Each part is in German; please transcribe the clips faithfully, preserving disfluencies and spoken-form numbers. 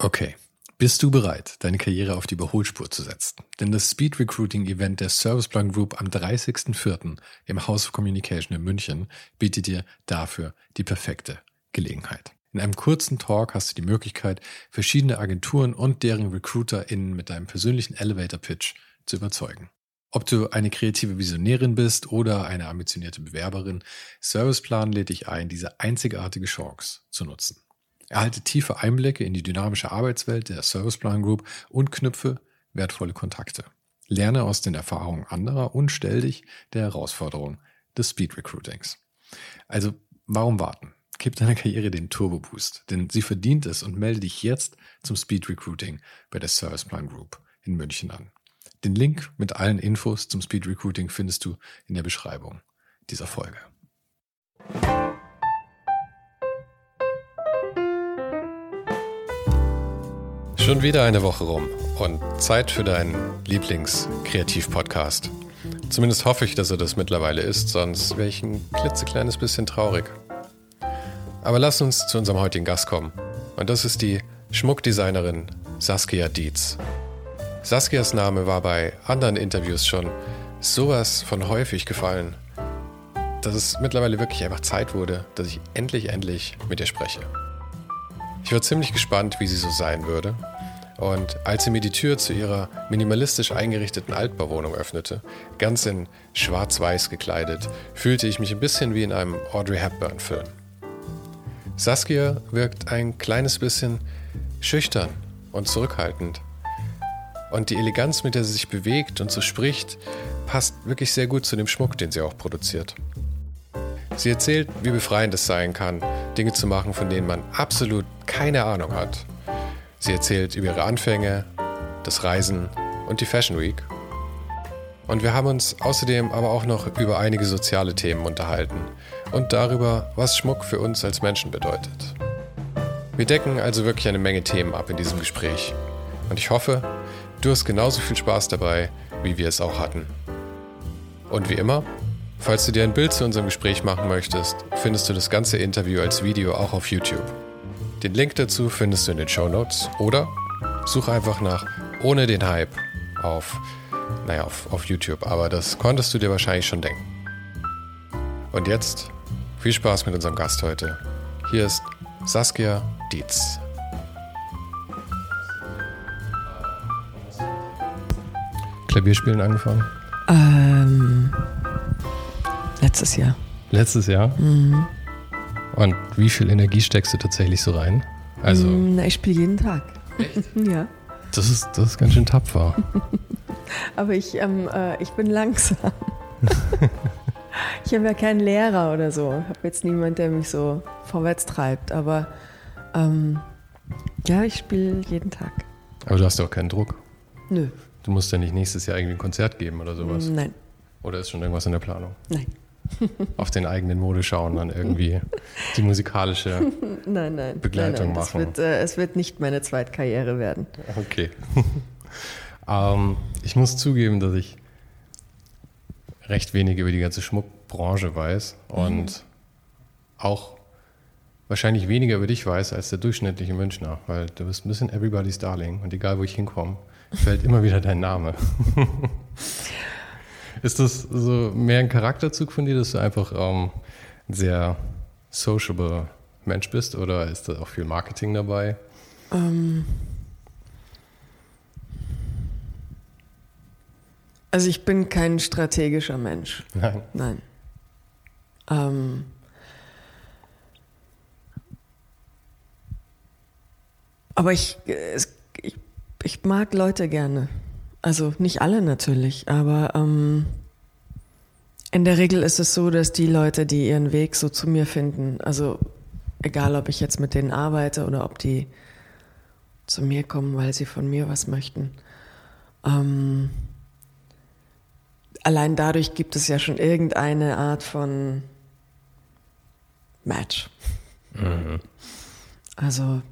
Okay, bist du bereit, deine Karriere auf die Überholspur zu setzen? Denn das Speed Recruiting Event der Serviceplan Group am dreißigsten vierten im House of Communication in München bietet dir dafür die perfekte Gelegenheit. In einem kurzen Talk hast du die Möglichkeit, verschiedene Agenturen und deren RecruiterInnen mit deinem persönlichen Elevator-Pitch zu überzeugen. Ob du eine kreative Visionärin bist oder eine ambitionierte Bewerberin, Serviceplan lädt dich ein, diese einzigartige Chance zu nutzen. Erhalte tiefe Einblicke in die dynamische Arbeitswelt der Serviceplan Group und knüpfe wertvolle Kontakte. Lerne aus den Erfahrungen anderer und stell dich der Herausforderung des Speed Recruitings. Also, warum warten? Gib deiner Karriere den Turbo-Boost, denn sie verdient es und melde dich jetzt zum Speed Recruiting bei der Serviceplan Group in München an. Den Link mit allen Infos zum Speed Recruiting findest du in der Beschreibung dieser Folge. Schon wieder eine Woche rum und Zeit für deinen Lieblings-Kreativ-Podcast. Zumindest hoffe ich, dass er das mittlerweile ist, sonst wäre ich ein klitzekleines bisschen traurig. Aber lass uns zu unserem heutigen Gast kommen. Und das ist die Schmuckdesignerin Saskia Dietz. Saskias Name war bei anderen Interviews schon sowas von häufig gefallen, dass es mittlerweile wirklich einfach Zeit wurde, dass ich endlich, endlich mit ihr spreche. Ich war ziemlich gespannt, wie sie so sein würde. Und als sie mir die Tür zu ihrer minimalistisch eingerichteten Altbauwohnung öffnete, ganz in schwarz-weiß gekleidet, fühlte ich mich ein bisschen wie in einem Audrey Hepburn-Film. Saskia wirkt ein kleines bisschen schüchtern und zurückhaltend. Und die Eleganz, mit der sie sich bewegt und so spricht, passt wirklich sehr gut zu dem Schmuck, den sie auch produziert. Sie erzählt, wie befreiend es sein kann, Dinge zu machen, von denen man absolut keine Ahnung hat. Sie erzählt über ihre Anfänge, das Reisen und die Fashion Week. Und wir haben uns außerdem aber auch noch über einige soziale Themen unterhalten und darüber, was Schmuck für uns als Menschen bedeutet. Wir decken also wirklich eine Menge Themen ab in diesem Gespräch. Und ich hoffe, du hast genauso viel Spaß dabei, wie wir es auch hatten. Und wie immer, falls du dir ein Bild zu unserem Gespräch machen möchtest, findest du das ganze Interview als Video auch auf YouTube. Den Link dazu findest du in den Shownotes oder such einfach nach Ohne den Hype auf, naja, auf, auf YouTube, aber das konntest du dir wahrscheinlich schon denken. Und jetzt viel Spaß mit unserem Gast heute. Hier ist Saskia Dietz. Klavierspielen angefangen? Ähm, letztes Jahr. Letztes Jahr? Mhm. Und wie viel Energie steckst du tatsächlich so rein? Also, Na, ich spiele jeden Tag. Echt? Ja. Das ist, das ist ganz schön tapfer. Aber ich, ähm, äh, ich bin langsam. Ich habe ja keinen Lehrer oder so. Ich habe jetzt niemanden, der mich so vorwärts treibt. Aber ähm, ja, ich spiele jeden Tag. Aber du hast doch keinen Druck. Nö. Du musst ja nicht nächstes Jahr irgendwie ein Konzert geben oder sowas. Nein. Oder ist schon irgendwas in der Planung? Nein. Auf den eigenen Mode schauen, dann irgendwie die musikalische nein, nein, Begleitung nein, nein. machen. Es wird, äh, es wird nicht meine Zweitkarriere werden. Okay. ähm, ich muss zugeben, dass ich recht wenig über die ganze Schmuckbranche weiß und mhm. auch wahrscheinlich weniger über dich weiß als der durchschnittliche Münchner, weil du bist ein bisschen everybody's darling und egal, wo ich hinkomme, fällt immer wieder dein Name. Ist das so mehr ein Charakterzug von dir, dass du einfach ähm, ein sehr sociable Mensch bist oder ist da auch viel Marketing dabei? Ähm also ich bin kein strategischer Mensch. Nein. Nein. Ähm aber ich, ich, ich mag Leute gerne. Also nicht alle natürlich, aber ähm, in der Regel ist es so, dass die Leute, die ihren Weg so zu mir finden, also egal, ob ich jetzt mit denen arbeite oder ob die zu mir kommen, weil sie von mir was möchten, ähm, allein dadurch gibt es ja schon irgendeine Art von Match. Mhm. Also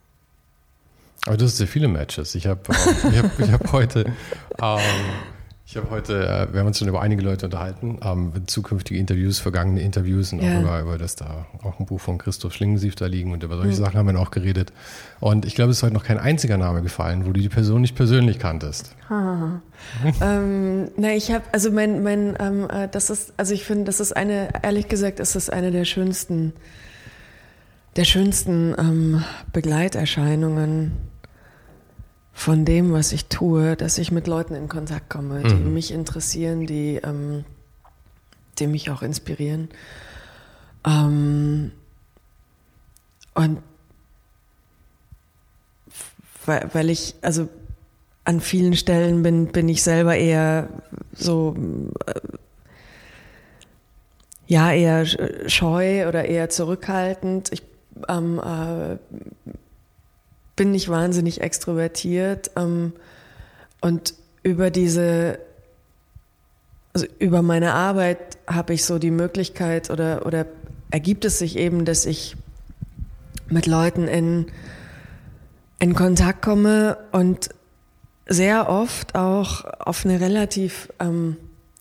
Aber du hast sehr viele Matches. Ich habe ich hab, ich hab heute, ähm, Ich habe heute, äh, wir haben uns schon über einige Leute unterhalten, ähm, zukünftige Interviews, vergangene Interviews und ja. auch über, über das da auch ein Buch von Christoph Schlingensief da liegen und über solche mhm. Sachen haben wir auch geredet. Und ich glaube, es ist heute noch kein einziger Name gefallen, wo du die Person nicht persönlich kanntest. ähm, na, ich habe, also mein, mein, ähm, äh, das ist, also ich finde, das ist eine, ehrlich gesagt, ist das eine der schönsten, der schönsten ähm, Begleiterscheinungen von dem, was ich tue, dass ich mit Leuten in Kontakt komme, die mhm. mich interessieren, die, ähm, die mich auch inspirieren. Ähm, und weil, weil ich, also an vielen Stellen bin, bin ich selber eher so, äh, ja, eher scheu oder eher zurückhaltend. Ich ähm, äh, bin nicht wahnsinnig extrovertiert ähm, und über diese, also über meine Arbeit habe ich so die Möglichkeit oder, oder ergibt es sich eben, dass ich mit Leuten in, in Kontakt komme und sehr oft auch auf eine relativ ähm,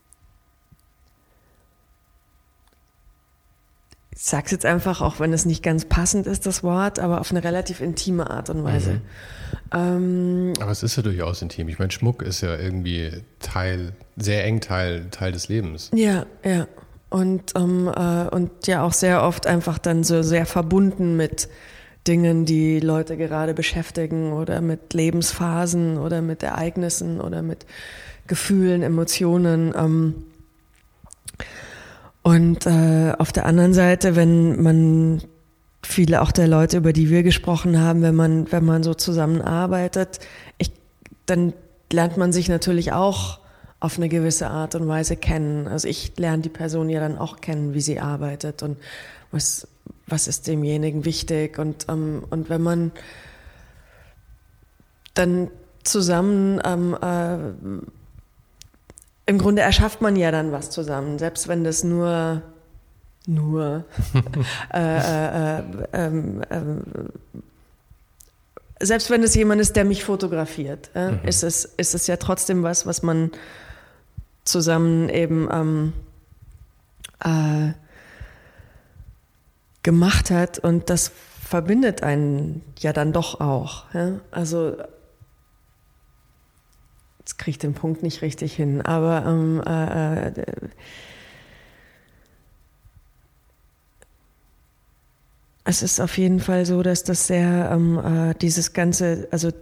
ich sag's jetzt einfach, auch wenn es nicht ganz passend ist, das Wort, aber auf eine relativ intime Art und Weise. Mhm. Ähm, aber es ist ja durchaus intim. Ich meine, Schmuck ist ja irgendwie Teil, sehr eng Teil, Teil des Lebens. Ja, ja. Und, ähm, äh, und ja auch sehr oft einfach dann so sehr verbunden mit Dingen, die Leute gerade beschäftigen oder mit Lebensphasen oder mit Ereignissen oder mit Gefühlen, Emotionen. Ähm, Und äh, auf der anderen Seite, wenn man viele auch der Leute, über die wir gesprochen haben, wenn man wenn man so zusammenarbeitet, ich, dann lernt man sich natürlich auch auf eine gewisse Art und Weise kennen. Also ich lerne die Person ja dann auch kennen, wie sie arbeitet und was was ist demjenigen wichtig und ähm, und wenn man dann zusammen ähm, äh, im Grunde erschafft man ja dann was zusammen, selbst wenn das nur, nur, äh, äh, äh, äh, selbst wenn es jemand ist, der mich fotografiert, äh, mhm. ist es, ist es ja trotzdem was, was man zusammen eben ähm, äh, gemacht hat und das verbindet einen ja dann doch auch. Ja? Also jetzt kriege ich den Punkt nicht richtig hin, aber ähm, äh, äh, es ist auf jeden Fall so, dass das sehr ähm, äh, dieses ganze, also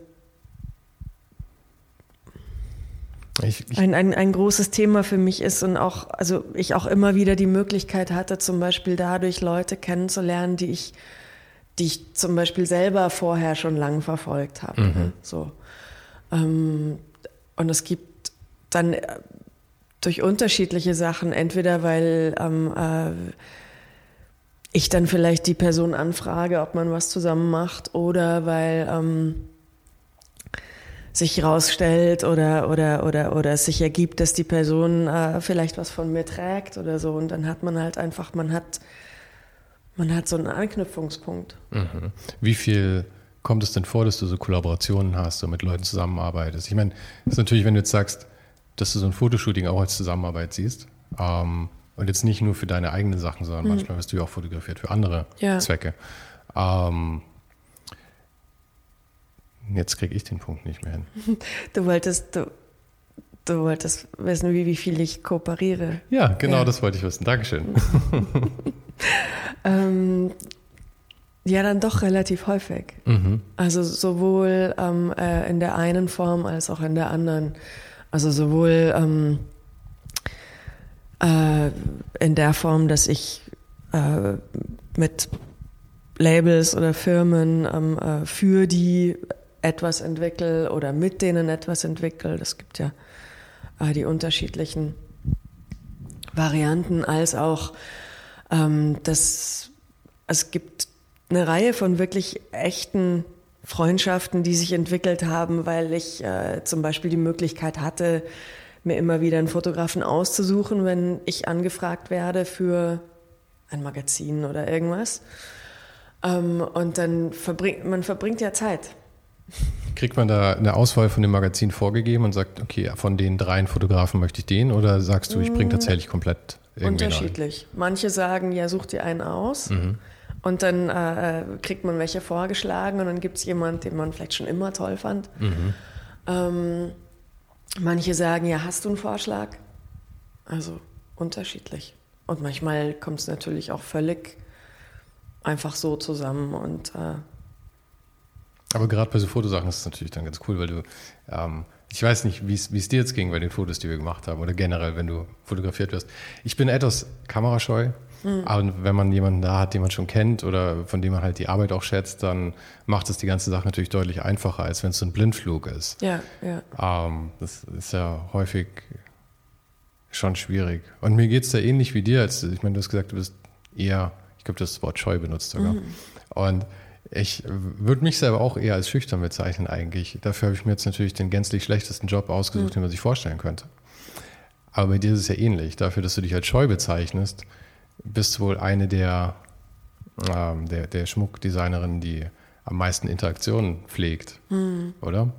ich, ich ein, ein, ein großes Thema für mich ist und auch, also ich auch immer wieder die Möglichkeit hatte, zum Beispiel dadurch Leute kennenzulernen, die ich, die ich zum Beispiel selber vorher schon lang verfolgt habe. Mhm. So. Ähm, Und es gibt dann durch unterschiedliche Sachen, entweder weil ähm, äh, ich dann vielleicht die Person anfrage, ob man was zusammen macht, oder weil ähm, sich herausstellt oder, oder, oder, oder es sich ergibt, dass die Person äh, vielleicht was von mir trägt oder so. Und dann hat man halt einfach, man hat, man hat so einen Anknüpfungspunkt. Mhm. Wie viel kommt es denn vor, dass du so Kollaborationen hast und mit Leuten zusammenarbeitest? Ich meine, das ist natürlich, wenn du jetzt sagst, dass du so ein Fotoshooting auch als Zusammenarbeit siehst ähm, und jetzt nicht nur für deine eigenen Sachen, sondern mhm. manchmal wirst du ja auch fotografiert für andere ja. Zwecke. Ähm, jetzt kriege ich den Punkt nicht mehr hin. Du wolltest, du, du wolltest wissen, wie, wie viel ich kooperiere. Ja, genau, ja. Das wollte ich wissen. Dankeschön. ähm, Ja, dann doch relativ häufig. Mhm. Also sowohl ähm, äh, in der einen Form als auch in der anderen. Also sowohl ähm, äh, in der Form, dass ich äh, mit Labels oder Firmen ähm, äh, für die etwas entwickle oder mit denen etwas entwickle. Es gibt ja äh, die unterschiedlichen Varianten, als auch ähm, das, es gibt eine Reihe von wirklich echten Freundschaften, die sich entwickelt haben, weil ich äh, zum Beispiel die Möglichkeit hatte, mir immer wieder einen Fotografen auszusuchen, wenn ich angefragt werde für ein Magazin oder irgendwas. Ähm, und dann verbringt man verbringt ja Zeit. Kriegt man da eine Auswahl von dem Magazin vorgegeben und sagt, okay, von den dreien Fotografen möchte ich den, oder sagst du, ich bringe tatsächlich komplett irgendwie unterschiedlich. Rein? Manche sagen, ja, such dir einen aus. Mhm. Und dann äh, kriegt man welche vorgeschlagen und dann gibt es jemanden, den man vielleicht schon immer toll fand. Mhm. Ähm, manche sagen, ja, hast du einen Vorschlag? Also unterschiedlich. Und manchmal kommt es natürlich auch völlig einfach so zusammen. Und, äh Aber gerade bei so Fotosachen ist es natürlich dann ganz cool, weil du, ähm, ich weiß nicht, wie es dir jetzt ging bei den Fotos, die wir gemacht haben oder generell, wenn du fotografiert wirst. Ich bin etwas kamerascheu. Mhm. Aber wenn man jemanden da hat, den man schon kennt oder von dem man halt die Arbeit auch schätzt, dann macht es die ganze Sache natürlich deutlich einfacher, als wenn es so ein Blindflug ist. Ja, ja. Ähm, das ist ja häufig schon schwierig. Und mir geht es da ähnlich wie dir. Als, ich meine, du hast gesagt, du bist eher, ich glaube, du hast das Wort scheu benutzt sogar. Mhm. Und ich würde mich selber auch eher als schüchtern bezeichnen eigentlich. Dafür habe ich mir jetzt natürlich den gänzlich schlechtesten Job ausgesucht, mhm. den man sich vorstellen könnte. Aber bei dir ist es ja ähnlich. Dafür, dass du dich als scheu bezeichnest, bist wohl eine der, ähm, der, der Schmuckdesignerinnen, die am meisten Interaktionen pflegt, hm. oder?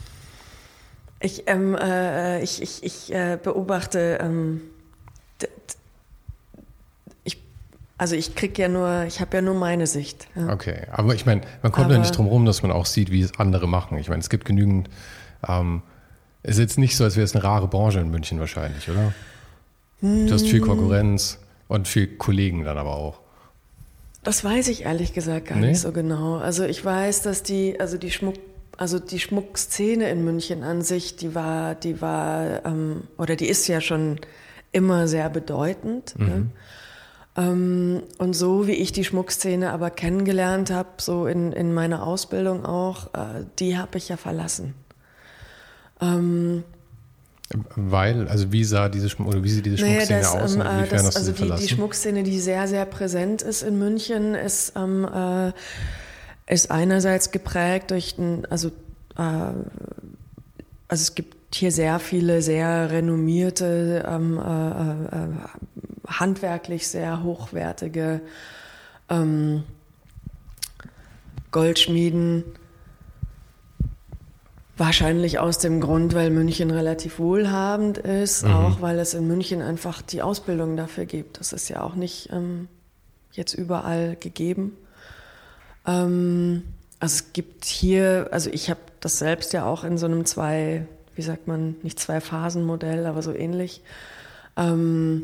Ich, ähm, äh, ich, ich, ich äh, beobachte, ähm, d- d- ich, also ich kriege ja nur, ich habe ja nur meine Sicht. Ja. Okay, aber ich meine, man kommt aber ja nicht drum rum, dass man auch sieht, wie es andere machen. Ich meine, es gibt genügend, ähm, es ist jetzt nicht so, als wäre es eine rare Branche in München wahrscheinlich, oder? Hm. Du hast viel Konkurrenz. Und für Kollegen dann aber auch. Das weiß ich ehrlich gesagt gar nee? nicht so genau. Also ich weiß, dass die, also die Schmuck, also die Schmuckszene in München an sich, die war, die war, ähm, oder die ist ja schon immer sehr bedeutend. Mhm. Ne? Ähm, und so wie ich die Schmuckszene aber kennengelernt habe, so in, in meiner Ausbildung auch, äh, die habe ich ja verlassen. Ähm, Weil, also wie sah diese Schmuck, oder wie sieht diese naja, Schmuckszene das, aus? Ähm, und das, hast du also die, die Schmuckszene, die sehr, sehr präsent ist in München, ist, ähm, äh, ist einerseits geprägt durch den, also, äh, also es gibt hier sehr viele sehr renommierte, ähm, äh, äh, handwerklich sehr hochwertige ähm, Goldschmieden. Wahrscheinlich aus dem Grund, weil München relativ wohlhabend ist, mhm. auch weil es in München einfach die Ausbildung dafür gibt. Das ist ja auch nicht ähm, jetzt überall gegeben. Ähm, also es gibt hier, also ich habe das selbst ja auch in so einem zwei, wie sagt man, nicht Zwei-Phasen-Modell, aber so ähnlich. Ähm,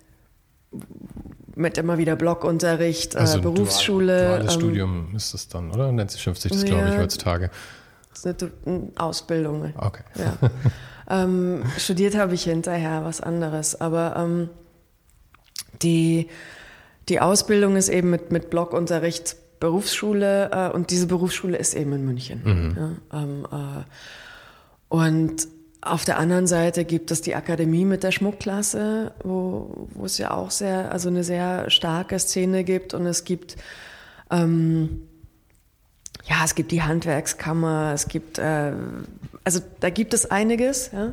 mit immer wieder Blockunterricht, also äh, Berufsschule. Dual, duales ähm, Studium ist das dann, oder? Nennt sich, schimpft sich das, ja, glaube ich, heutzutage. Das ist eine Ausbildung. Okay. Ja. ähm, studiert habe ich hinterher was anderes, aber ähm, die, die Ausbildung ist eben mit, mit Blockunterricht Berufsschule äh, und diese Berufsschule ist eben in München. Mhm. Ja, ähm, äh, und auf der anderen Seite gibt es die Akademie mit der Schmuckklasse, wo, wo es ja auch sehr, also eine sehr starke Szene gibt und es gibt ähm, ja, es gibt die Handwerkskammer, es gibt, äh, also da gibt es einiges, ja.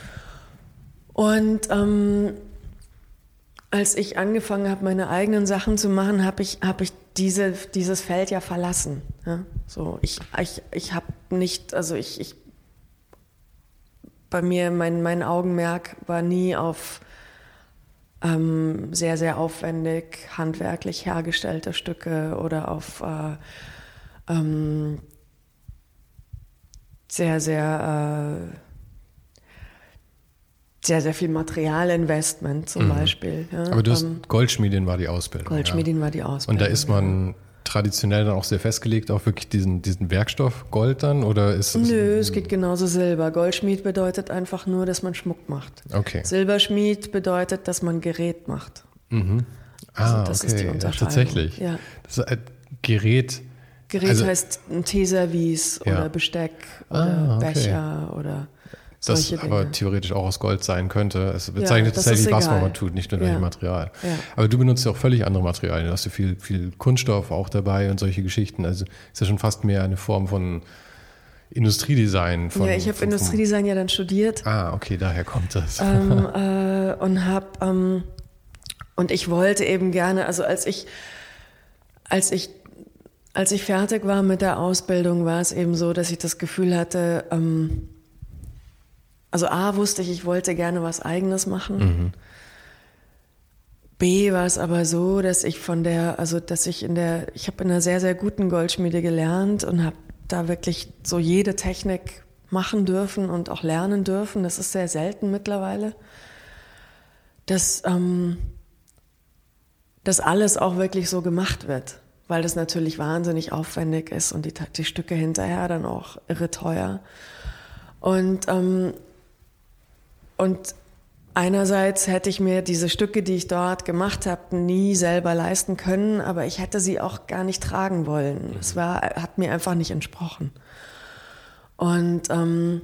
Und ähm, als ich angefangen habe, meine eigenen Sachen zu machen, habe ich, hab ich diese, dieses Feld ja verlassen. Ja? So, ich, ich, ich habe nicht, also ich, ich, bei mir, mein, mein Augenmerk war nie auf ähm, sehr, sehr aufwendig, handwerklich hergestellte Stücke oder auf äh, ähm, sehr, sehr, äh, sehr, sehr viel Materialinvestment zum mhm. Beispiel. Ja. Aber du hast, ähm, Goldschmiedin war die Ausbildung. Goldschmiedin ja. war die Ausbildung. Und da ist man ja. traditionell dann auch sehr festgelegt auf wirklich diesen, diesen Werkstoff Gold dann? Oder ist es Nö, es geht genauso Silber. Goldschmied bedeutet einfach nur, dass man Schmuck macht. Okay. Silberschmied bedeutet, dass man Gerät macht. Mhm. Ah, also das okay. ist die Unterscheidung. Ja, tatsächlich. Ja. Das ist ein Gerät. Gerät also, heißt ein Teeservice ja. oder Besteck oder ah, okay. Becher oder solche das Dinge. Aber theoretisch auch aus Gold sein könnte. Es bezeichnet ja, tatsächlich, was man tut, nicht nur ja. das Material. Ja. Aber du benutzt ja auch völlig andere Materialien. Du hast ja viel, viel Kunststoff auch dabei und solche Geschichten. Also ist ja schon fast mehr eine Form von Industriedesign. Von, ja, ich habe Industriedesign ja dann studiert. Ah, okay, daher kommt das. Ähm, äh, und hab, ähm, und ich wollte eben gerne, also als ich, als ich als ich fertig war mit der Ausbildung, war es eben so, dass ich das Gefühl hatte, ähm, also A, wusste ich, ich wollte gerne was Eigenes machen. Mhm. B, war es aber so, dass ich von der, also dass ich in der, ich habe in einer sehr, sehr guten Goldschmiede gelernt und habe da wirklich so jede Technik machen dürfen und auch lernen dürfen. Das ist sehr selten mittlerweile. Dass, ähm, dass alles auch wirklich so gemacht wird, weil das natürlich wahnsinnig aufwendig ist und die, die Stücke hinterher dann auch irre teuer. Und, ähm, und einerseits hätte ich mir diese Stücke, die ich dort gemacht habe, nie selber leisten können, aber ich hätte sie auch gar nicht tragen wollen. Es war, hat mir einfach nicht entsprochen. Und, ähm,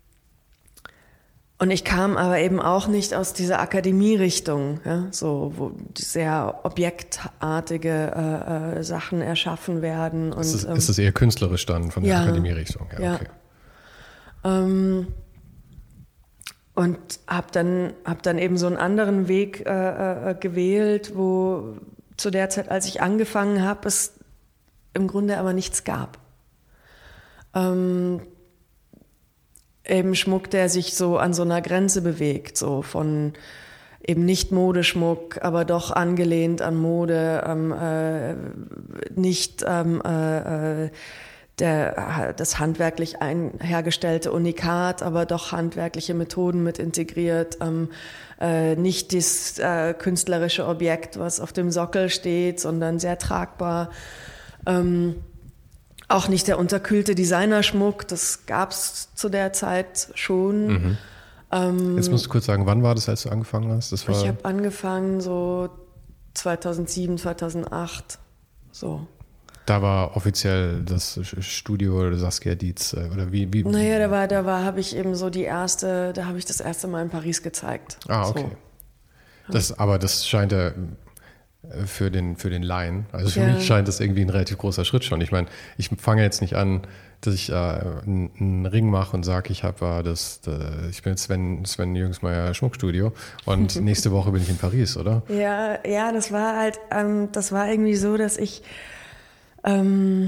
und ich kam aber eben auch nicht aus dieser Akademie-Richtung, ja, so, wo sehr objektartige äh, äh, Sachen erschaffen werden. Und, ist, es, ähm, ist es eher künstlerisch dann von der ja, Akademie-Richtung? Ja, ja. Okay. Ähm, Und habe dann, hab dann eben so einen anderen Weg äh, äh, gewählt, wo zu der Zeit, als ich angefangen habe, es im Grunde aber nichts gab. Ähm, eben Schmuck, der sich so an so einer Grenze bewegt, so von eben nicht Modeschmuck, aber doch angelehnt an Mode, ähm, äh, nicht ähm, äh, äh, Der, das handwerklich ein, hergestellte Unikat, aber doch handwerkliche Methoden mit integriert, ähm, äh, nicht das äh, künstlerische Objekt, was auf dem Sockel steht, sondern sehr tragbar. Ähm, auch nicht der unterkühlte Designerschmuck, das gab es zu der Zeit schon. Mhm. Ähm, Jetzt musst du kurz sagen, wann war das, als du angefangen hast? Das war ich habe angefangen so zweitausendsieben, zweitausendacht, so. Da war offiziell das Studio oder Saskia Dietz oder wie? wie? Naja, da war, da war, habe ich eben so die erste, da habe ich das erste Mal in Paris gezeigt. Ah, okay. So. Das, aber das scheint ja für den, für den Laien, also für ja. mich scheint das irgendwie ein relativ großer Schritt schon. Ich meine, ich fange jetzt nicht an, dass ich äh, einen, einen Ring mache und sage, ich habe äh, das, äh, ich bin jetzt Sven, Sven Jürgensmeyer Schmuckstudio und nächste Woche bin ich in Paris, oder? Ja, ja, das war halt, ähm, das war irgendwie so, dass ich Ähm,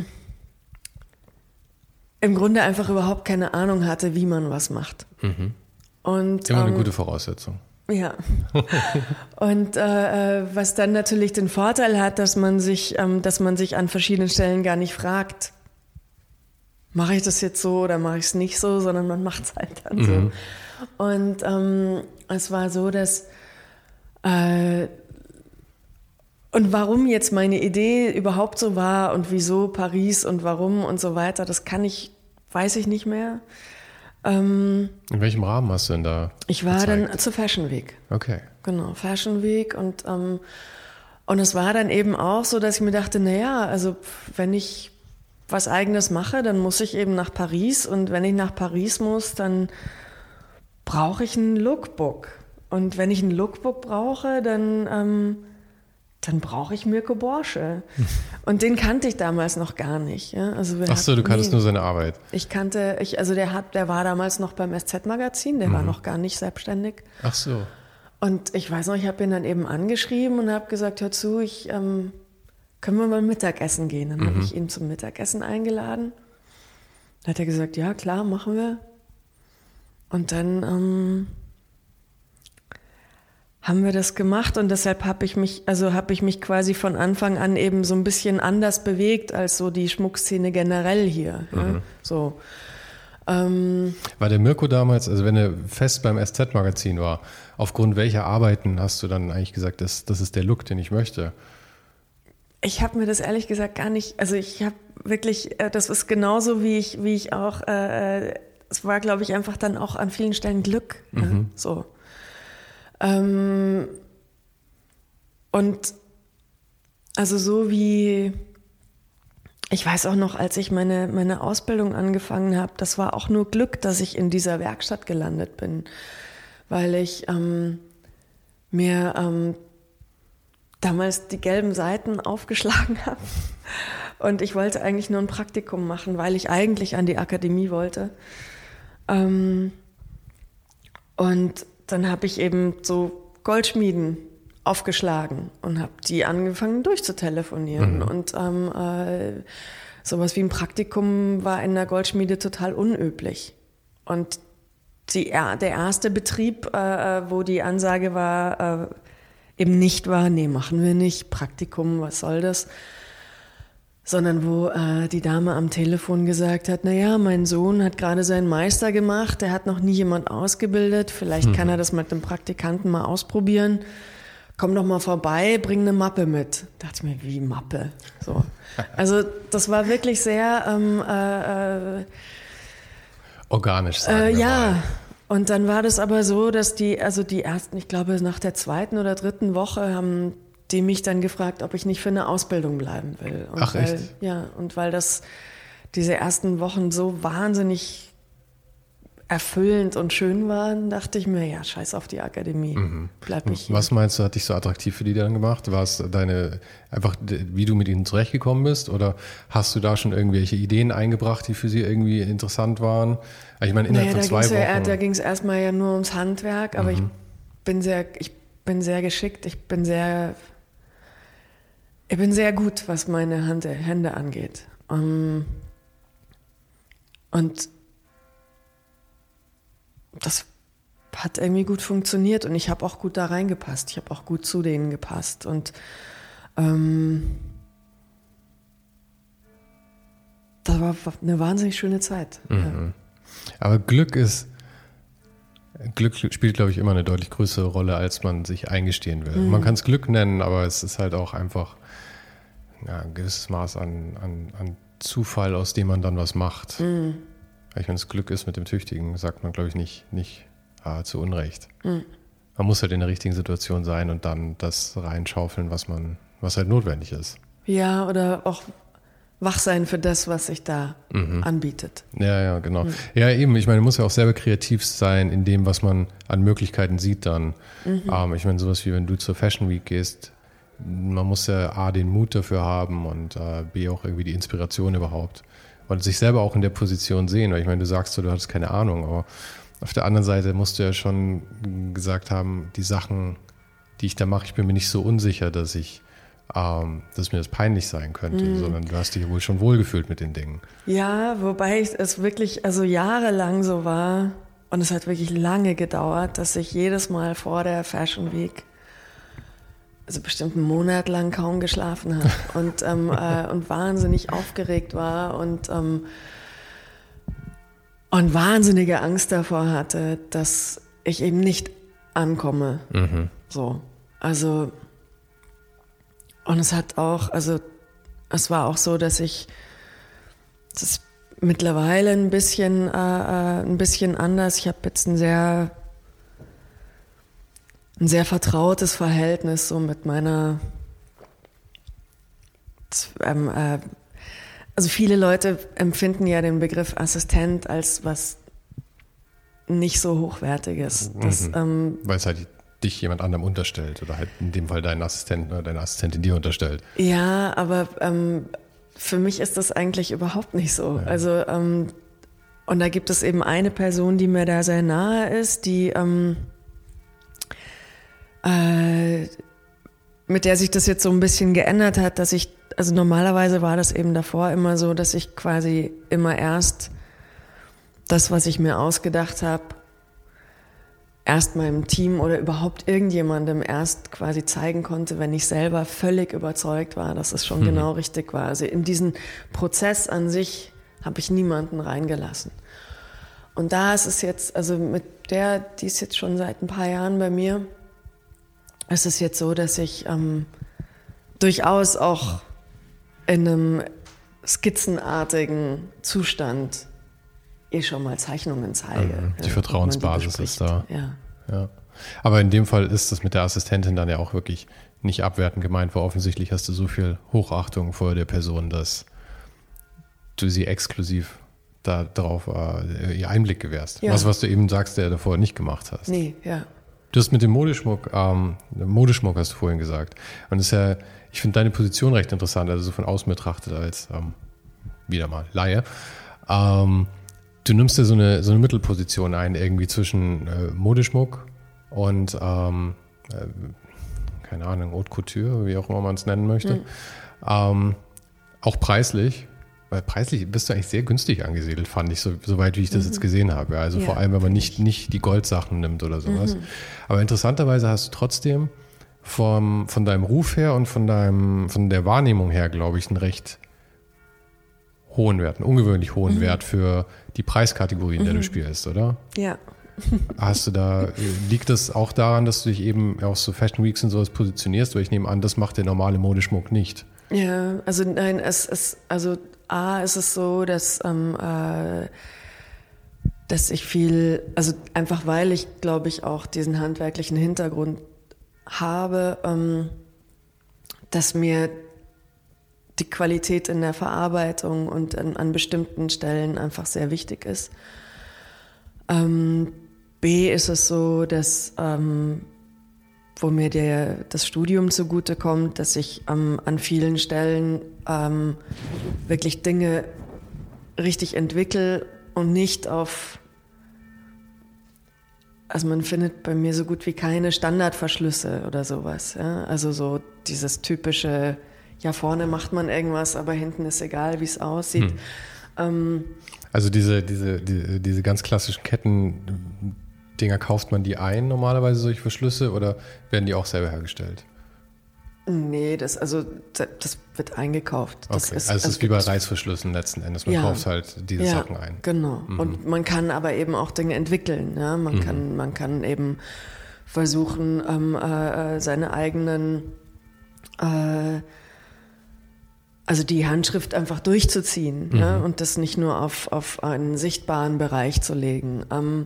im Grunde einfach überhaupt keine Ahnung hatte, wie man was macht. Mhm. Und, Immer eine ähm, gute Voraussetzung. Ja. Und äh, was dann natürlich den Vorteil hat, dass man sich, ähm, dass man sich an verschiedenen Stellen gar nicht fragt, mache ich das jetzt so oder mache ich es nicht so, sondern man macht es halt dann Mhm. so. Und ähm, es war so, dass äh, Und warum jetzt meine Idee überhaupt so war und wieso Paris und warum und so weiter, das kann ich, weiß ich nicht mehr. Ähm, In welchem Rahmen hast du denn da ich war gezeigt? dann zur Fashion Week. Okay. Genau, Fashion Week und ähm, und es war dann eben auch so, dass ich mir dachte, naja, also wenn ich was Eigenes mache, dann muss ich eben nach Paris und wenn ich nach Paris muss, dann brauche ich ein Lookbook. Und wenn ich ein Lookbook brauche, dann ähm, dann brauche ich Mirko Borsche. Und den kannte ich damals noch gar nicht. Ja? Also wir Ach so, du hatten- kanntest nee, nur seine Arbeit. Ich kannte, ich, also der hat, der war damals noch beim S Z-Magazin, der Mhm. war noch gar nicht selbstständig. Ach so. Und ich weiß noch, ich habe ihn dann eben angeschrieben und habe gesagt, hör zu, ich, ähm, können wir mal Mittagessen gehen? Dann Mhm. habe ich ihn zum Mittagessen eingeladen. Dann hat er gesagt, ja klar, machen wir. Und dann ähm, haben wir das gemacht und deshalb habe ich mich, also habe ich mich quasi von Anfang an eben so ein bisschen anders bewegt als so die Schmuckszene generell hier. Ja? Mhm. So. Ähm, War der Mirko damals, also wenn er fest beim S Z-Magazin war, aufgrund welcher Arbeiten hast du dann eigentlich gesagt, das, das ist der Look, den ich möchte? Ich habe mir das ehrlich gesagt gar nicht, also ich habe wirklich, äh, das ist genauso wie ich, wie ich auch, äh, es war glaube ich einfach dann auch an vielen Stellen Glück. Mhm. Ja, so. Ähm, und also so wie, ich weiß auch noch, als ich meine, meine Ausbildung angefangen habe, das war auch nur Glück, dass ich in dieser Werkstatt gelandet bin, weil ich ähm, mir ähm, damals die gelben Seiten aufgeschlagen habe und ich wollte eigentlich nur ein Praktikum machen, weil ich eigentlich an die Akademie wollte. Ähm, und dann habe ich eben so Goldschmieden aufgeschlagen und habe die angefangen durchzutelefonieren. Mhm. Und ähm, äh, sowas wie ein Praktikum war in der Goldschmiede total unüblich. Und die, der erste Betrieb, äh, wo die Ansage war, äh, eben nicht war, nee, machen wir nicht, Praktikum, was soll das? Sondern wo äh, die Dame am Telefon gesagt hat, naja, mein Sohn hat gerade seinen Meister gemacht, der hat noch nie jemand ausgebildet, vielleicht mhm. kann er das mit dem Praktikanten mal ausprobieren. Komm doch mal vorbei, bring eine Mappe mit. Da dachte ich mir, wie Mappe? So. Also das war wirklich sehr ähm, äh, organisch, sagen äh, wir ja. mal. Und dann war das aber so, dass die, also die ersten, ich glaube nach der zweiten oder dritten Woche haben die mich dann gefragt, ob ich nicht für eine Ausbildung bleiben will. Und Ach weil, echt? Ja, und weil das diese ersten Wochen so wahnsinnig erfüllend und schön waren, dachte ich mir, ja, scheiß auf die Akademie, mhm. bleib ich hier. Was meinst du, hat dich so attraktiv für die dann gemacht? War es deine, einfach wie du mit ihnen zurechtgekommen bist, oder hast du da schon irgendwelche Ideen eingebracht, die für sie irgendwie interessant waren? Ich meine, innerhalb naja, von zwei Wochen. Ja, da ging es erstmal ja nur ums Handwerk, aber mhm. ich bin sehr, ich bin sehr geschickt, ich bin sehr, ich bin sehr gut, was meine Hand, Hände angeht. Um, und das hat irgendwie gut funktioniert und ich habe auch gut da reingepasst. Ich habe auch gut zu denen gepasst. Und ähm, das war eine wahnsinnig schöne Zeit. Mhm. Ja. Aber Glück ist, Glück spielt, glaube ich, immer eine deutlich größere Rolle, als man sich eingestehen will. Mhm. Man kann es Glück nennen, aber es ist halt auch einfach ja, ein gewisses Maß an, an, an Zufall, aus dem man dann was macht. Mhm. Ich meine, das Glück ist mit dem Tüchtigen, sagt man, glaube ich, nicht, nicht äh, zu Unrecht. Mhm. Man muss halt in der richtigen Situation sein und dann das reinschaufeln, was man, was halt notwendig ist. Ja, oder auch wach sein für das, was sich da mhm. anbietet. Ja, ja, genau. Mhm. Ja, eben, ich meine, man muss ja auch selber kreativ sein in dem, was man an Möglichkeiten sieht dann. Mhm. Ähm, ich meine, sowas wie wenn du zur Fashion Week gehst, man muss ja A, den Mut dafür haben und äh, B, auch irgendwie die Inspiration überhaupt. Und sich selber auch in der Position sehen, weil ich meine, du sagst so, du hattest keine Ahnung, aber auf der anderen Seite musst du ja schon gesagt haben, die Sachen, die ich da mache, ich bin mir nicht so unsicher, dass ich, ähm, dass mir das peinlich sein könnte, mhm. sondern du hast dich wohl schon wohlgefühlt mit den Dingen. Ja, wobei es wirklich, also jahrelang so war und es hat wirklich lange gedauert, dass ich jedes Mal vor der Fashion Week also bestimmt einen Monat lang kaum geschlafen habe und, ähm, äh, und wahnsinnig aufgeregt war und, ähm, und wahnsinnige Angst davor hatte, dass ich eben nicht ankomme. Mhm. So, also und es hat auch, also es war auch so, dass ich das ist mittlerweile ein bisschen, äh, ein bisschen anders. Ich habe jetzt ein sehr ein sehr vertrautes Verhältnis so mit meiner, ähm, äh, also viele Leute empfinden ja den Begriff Assistent als was nicht so Hochwertiges. Das, mhm. ähm, Weil es halt dich jemand anderem unterstellt oder halt in dem Fall deinen Assistenten oder deine Assistentin dir unterstellt. Ja, aber ähm, für mich ist das eigentlich überhaupt nicht so. Ja. Also ähm, und da gibt es eben eine Person, die mir da sehr nahe ist, die ähm, mit der sich das jetzt so ein bisschen geändert hat, dass ich, also normalerweise war das eben davor immer so, dass ich quasi immer erst das, was ich mir ausgedacht habe, erst meinem Team oder überhaupt irgendjemandem erst quasi zeigen konnte, wenn ich selber völlig überzeugt war, dass es schon mhm. genau richtig war. Also in diesen Prozess an sich habe ich niemanden reingelassen. Und da ist es jetzt, also mit der, die ist jetzt schon seit ein paar Jahren bei mir, es ist jetzt so, dass ich ähm, durchaus auch in einem skizzenartigen Zustand eh schon mal Zeichnungen zeige. Mhm. Die ja, Vertrauensbasis die ist da. Ja. Ja. Aber in dem Fall ist das mit der Assistentin dann ja auch wirklich nicht abwertend gemeint, weil offensichtlich hast du so viel Hochachtung vor der Person, dass du sie exklusiv darauf äh, ihr Einblick gewährst. Ja. Was, was du eben sagst, der davor nicht gemacht hast. Nee, ja. Du hast mit dem Modeschmuck, ähm, Modeschmuck hast du vorhin gesagt. Und das ist ja, ich finde deine Position recht interessant, also so von außen betrachtet als, ähm, wieder mal, Laie. Ähm, du nimmst ja so eine, so eine Mittelposition ein, irgendwie zwischen äh, Modeschmuck und, ähm, äh, keine Ahnung, Haute Couture, wie auch immer man es nennen möchte. Mhm. Ähm, auch preislich, weil preislich bist du eigentlich sehr günstig angesiedelt, fand ich, so, soweit wie ich das mhm. jetzt gesehen habe. Also ja, vor allem, wenn man nicht, nicht die Goldsachen nimmt oder sowas. Mhm. Aber interessanterweise hast du trotzdem vom, von deinem Ruf her und von, deinem, von der Wahrnehmung her, glaube ich, einen recht hohen Wert, einen ungewöhnlich hohen mhm. Wert für die Preiskategorie, in der mhm. du spielst, oder? Ja. Hast du da, liegt das auch daran, dass du dich eben auch so Fashion Weeks und sowas positionierst? Weil ich nehme an, das macht der normale Modeschmuck nicht. Ja, also nein, es ist, also A ist es so, dass, ähm, äh, dass ich viel, also einfach weil ich, glaube ich, auch diesen handwerklichen Hintergrund habe, ähm, dass mir die Qualität in der Verarbeitung und an, an bestimmten Stellen einfach sehr wichtig ist. Ähm, B ist es so, dass ähm, wo mir der, das Studium zugutekommt, dass ich ähm, an vielen Stellen ähm, wirklich Dinge richtig entwickle und nicht auf, also man findet bei mir so gut wie keine Standardverschlüsse oder sowas. Ja? Also so dieses typische, ja vorne macht man irgendwas, aber hinten ist egal, wie es aussieht. Hm. Ähm, also diese, diese, diese, diese ganz klassischen Ketten, Dinger, kauft man die ein normalerweise, solche Verschlüsse, oder werden die auch selber hergestellt? Nee, das, also, das wird eingekauft. Das okay. ist, also es ist wie bei Reißverschlüssen letzten Endes. Man ja, kauft halt diese ja, Sachen ein. Genau. Mhm. Und man kann aber eben auch Dinge entwickeln. Ja? Man, mhm. kann, man kann eben versuchen, ähm, äh, seine eigenen, äh, also die Handschrift einfach durchzuziehen, mhm. ja? Und das nicht nur auf, auf einen sichtbaren Bereich zu legen. Ähm,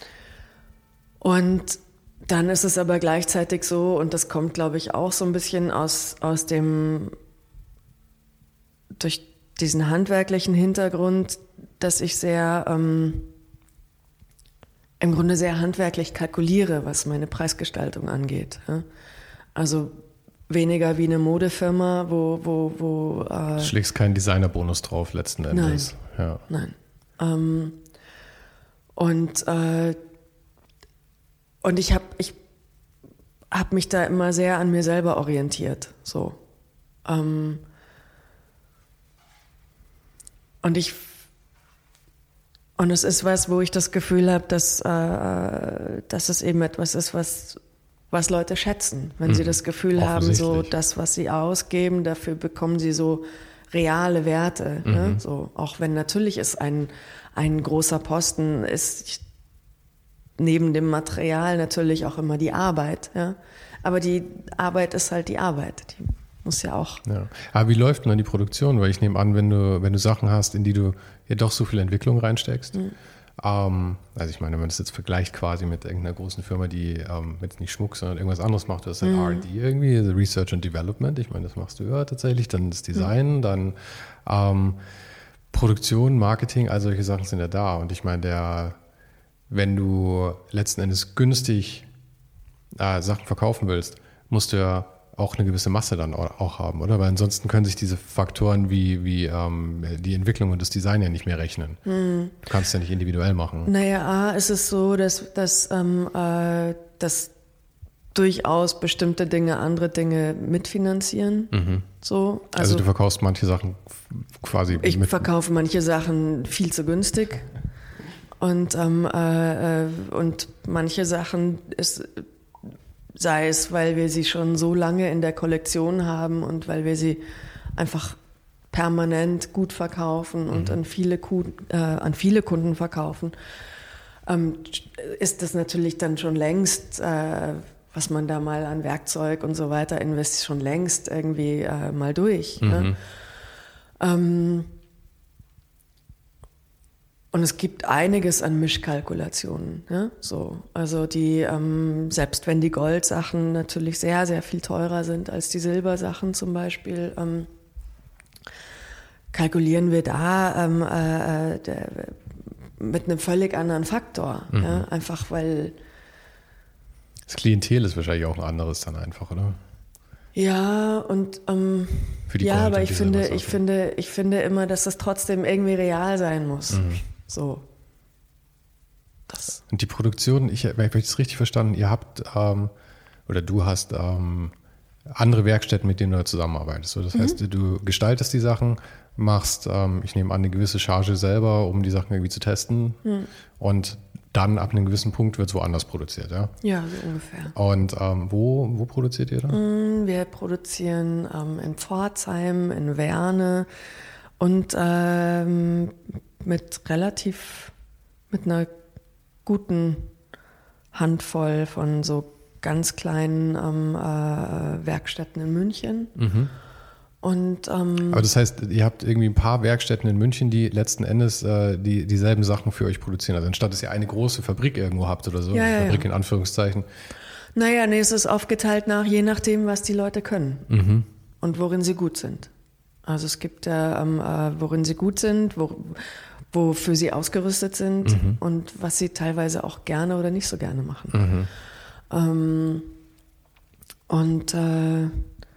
Und dann ist es aber gleichzeitig so, und das kommt, glaube ich, auch so ein bisschen aus, aus dem, durch diesen handwerklichen Hintergrund, dass ich sehr, ähm, im Grunde sehr handwerklich kalkuliere, was meine Preisgestaltung angeht. Ja? Also weniger wie eine Modefirma, wo, wo, wo äh, du schlägst keinen Designerbonus drauf letzten Endes. Nein, ja. nein. Ähm, und äh, Und ich habe ich hab mich da immer sehr an mir selber orientiert. So. Ähm und ich und es ist was, wo ich das Gefühl habe, dass, äh, dass es eben etwas ist, was, was Leute schätzen. Wenn mhm. sie das Gefühl haben, so das, was sie ausgeben, dafür bekommen sie so reale Werte. Mhm. Ne? So, auch wenn natürlich es ein, ein großer Posten ist, neben dem Material natürlich auch immer die Arbeit, ja. Aber die Arbeit ist halt die Arbeit. Die muss ja auch. Ja. Aber wie läuft denn dann die Produktion? Weil ich nehme an, wenn du, wenn du Sachen hast, in die du ja doch so viel Entwicklung reinsteckst. Mhm. Ähm, also ich meine, wenn man das jetzt vergleicht quasi mit irgendeiner großen Firma, die ähm, jetzt nicht Schmuck, sondern irgendwas anderes macht, das ist halt mhm. R und D irgendwie, also Research and Development. Ich meine, das machst du ja tatsächlich. Dann das Design, mhm. dann ähm, Produktion, Marketing, all solche Sachen sind ja da. Und ich meine, der wenn du letzten Endes günstig äh, Sachen verkaufen willst, musst du ja auch eine gewisse Masse dann auch haben, oder? Weil ansonsten können sich diese Faktoren wie, wie ähm, die Entwicklung und das Design ja nicht mehr rechnen. Hm. Du kannst es ja nicht individuell machen. Naja, A, ist es so, dass, dass, ähm, äh, dass durchaus bestimmte Dinge andere Dinge mitfinanzieren. Mhm. So, also, also du verkaufst manche Sachen quasi Ich mit verkaufe manche Sachen viel zu günstig. Und, ähm, äh, und manche Sachen, ist, sei es, weil wir sie schon so lange in der Kollektion haben und weil wir sie einfach permanent gut verkaufen und mhm. an, viele Kunden, äh, an viele Kunden verkaufen, ähm, ist das natürlich dann schon längst, äh, was man da mal an Werkzeug und so weiter investiert, schon längst irgendwie äh, mal durch. Mhm. Ne? Ähm, Und es gibt einiges an Mischkalkulationen. Ja? So, also die, ähm, selbst wenn die Goldsachen natürlich sehr, sehr viel teurer sind als die Silbersachen zum Beispiel, ähm, kalkulieren wir da ähm, äh, der, mit einem völlig anderen Faktor. Mhm. Ja? Einfach weil... Das Klientel ist wahrscheinlich auch ein anderes dann einfach, oder? Ja, und ähm, Für die ja, Gold aber ich finde, ich finde, ich finde immer, dass das trotzdem irgendwie real sein muss. Mhm. So. Das. Und die Produktion, ich, ich habe es richtig verstanden, ihr habt, ähm, oder du hast ähm, andere Werkstätten, mit denen du zusammenarbeitest. So, das mhm. heißt, du gestaltest die Sachen, machst, ähm, ich nehme an, eine gewisse Charge selber, um die Sachen irgendwie zu testen. Mhm. Und dann ab einem gewissen Punkt wird es woanders produziert, ja? Ja, so ungefähr. Und ähm, wo, wo produziert ihr dann? Wir produzieren ähm, in Pforzheim, in Werne und ähm, mit relativ, mit einer guten Handvoll von so ganz kleinen ähm, äh, Werkstätten in München. Mhm. Und, ähm, Aber das heißt, ihr habt irgendwie ein paar Werkstätten in München, die letzten Endes äh, die, dieselben Sachen für euch produzieren. Also anstatt dass ihr eine große Fabrik irgendwo habt oder so, ja, ja, Fabrik ja. in Anführungszeichen. Naja, nee, es ist aufgeteilt nach, je nachdem, was die Leute können mhm. und worin sie gut sind. Also es gibt ja, ähm, äh, worin sie gut sind, wo, wofür sie ausgerüstet sind mhm. und was sie teilweise auch gerne oder nicht so gerne machen. Mhm. Ähm, und äh,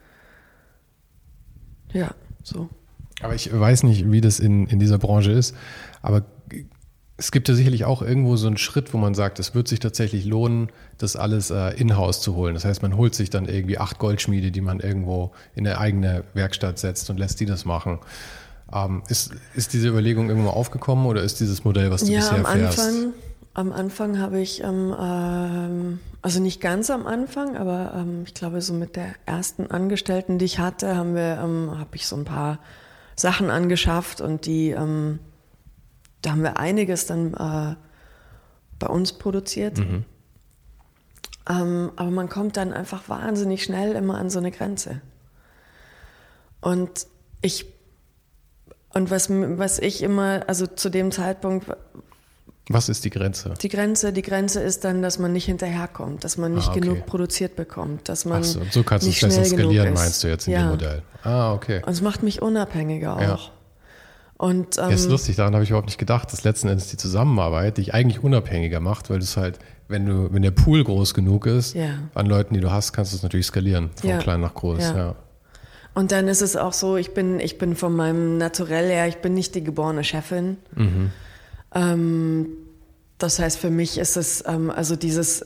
ja, so. Aber ich weiß nicht, wie das in, in dieser Branche ist, aber es gibt ja sicherlich auch irgendwo so einen Schritt, wo man sagt, es wird sich tatsächlich lohnen, das alles äh, in-house zu holen. Das heißt, man holt sich dann irgendwie acht Goldschmiede, die man irgendwo in eine eigene Werkstatt setzt und lässt die das machen. Ähm, ist, ist diese Überlegung irgendwann mal aufgekommen oder ist dieses Modell, was du ja, bisher am fährst? Anfang, am Anfang habe ich, ähm, ähm, also nicht ganz am Anfang, aber ähm, ich glaube so mit der ersten Angestellten, die ich hatte, haben wir, ähm, habe ich so ein paar Sachen angeschafft und die, ähm, da haben wir einiges dann äh, bei uns produziert. Mhm. Ähm, aber man kommt dann einfach wahnsinnig schnell immer an so eine Grenze. Und ich, und was, was ich immer, also zu dem Zeitpunkt. Was ist die Grenze? Die Grenze, die Grenze ist dann, dass man nicht hinterherkommt, dass man nicht ah, okay. genug produziert bekommt, dass man. Ach so, so kannst du es besser skalieren, meinst du jetzt in ja. dem Modell? Ah, okay. Und es macht mich unabhängiger auch. Ja. Und, ähm, ja, ist lustig, daran habe ich überhaupt nicht gedacht, dass letzten Endes die Zusammenarbeit dich eigentlich unabhängiger macht, weil du es halt, wenn du, wenn der Pool groß genug ist, ja. an Leuten, die du hast, kannst du es natürlich skalieren, von ja. klein nach groß. Ja. Ja. Und dann ist es auch so, ich bin, ich bin von meinem Naturell her, ich bin nicht die geborene Chefin. Mhm. Ähm, das heißt, für mich ist es, ähm, also dieses,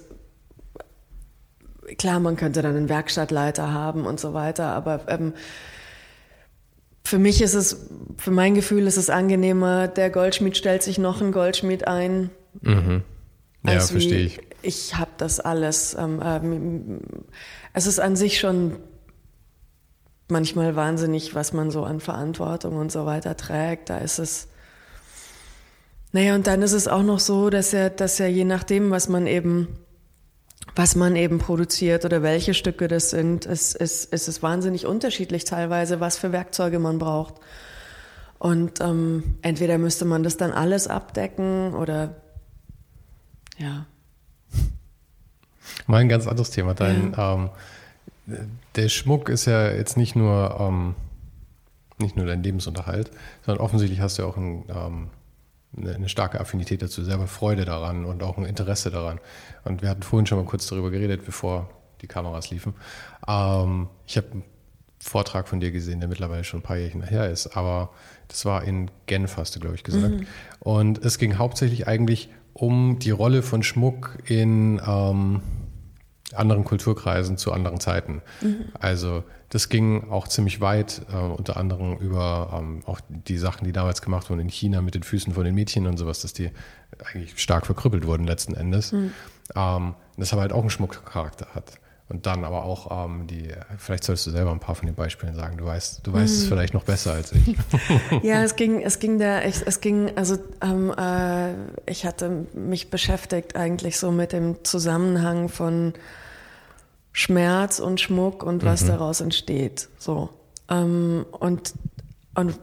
klar, man könnte dann einen Werkstattleiter haben und so weiter, aber ähm, für mich ist es, für mein Gefühl ist es angenehmer, der Goldschmied stellt sich noch einen Goldschmied ein. Mhm. Ja, verstehe ich. Ich habe das alles. Ähm, ähm, es ist an sich schon manchmal wahnsinnig, was man so an Verantwortung und so weiter trägt. Da ist es. Naja, und dann ist es auch noch so, dass ja, dass ja je nachdem, was man eben, was man eben produziert oder welche Stücke das sind, ist, ist, ist es wahnsinnig unterschiedlich teilweise, was für Werkzeuge man braucht. Und ähm, entweder müsste man das dann alles abdecken oder ja. Mal ein ganz anderes Thema. Dein, ja. ähm, der Schmuck ist ja jetzt nicht nur, ähm, nicht nur dein Lebensunterhalt, sondern offensichtlich hast du ja auch ein, ähm, eine, eine starke Affinität dazu, selber Freude daran und auch ein Interesse daran. Und wir hatten vorhin schon mal kurz darüber geredet, bevor die Kameras liefen. Ähm, ich habe einen Vortrag von dir gesehen, der mittlerweile schon ein paar Jährchen her ist, aber das war in Genf, hast du, glaube ich, gesagt. Mhm. Und es ging hauptsächlich eigentlich um die Rolle von Schmuck in ähm, anderen Kulturkreisen zu anderen Zeiten. Mhm. Also das ging auch ziemlich weit, äh, unter anderem über ähm, auch die Sachen, die damals gemacht wurden in China mit den Füßen von den Mädchen und sowas, dass die eigentlich stark verkrüppelt wurden letzten Endes. Mhm. Ähm, das aber halt auch einen Schmuckcharakter hat. Und dann aber auch ähm, die, vielleicht solltest du selber ein paar von den Beispielen sagen. Du weißt, du weißt mhm. es vielleicht noch besser als ich. Ja, es ging, es ging da, ich, es ging, also ähm, äh, ich hatte mich beschäftigt eigentlich so mit dem Zusammenhang von Schmerz und Schmuck und was mhm. daraus entsteht. So ähm, und und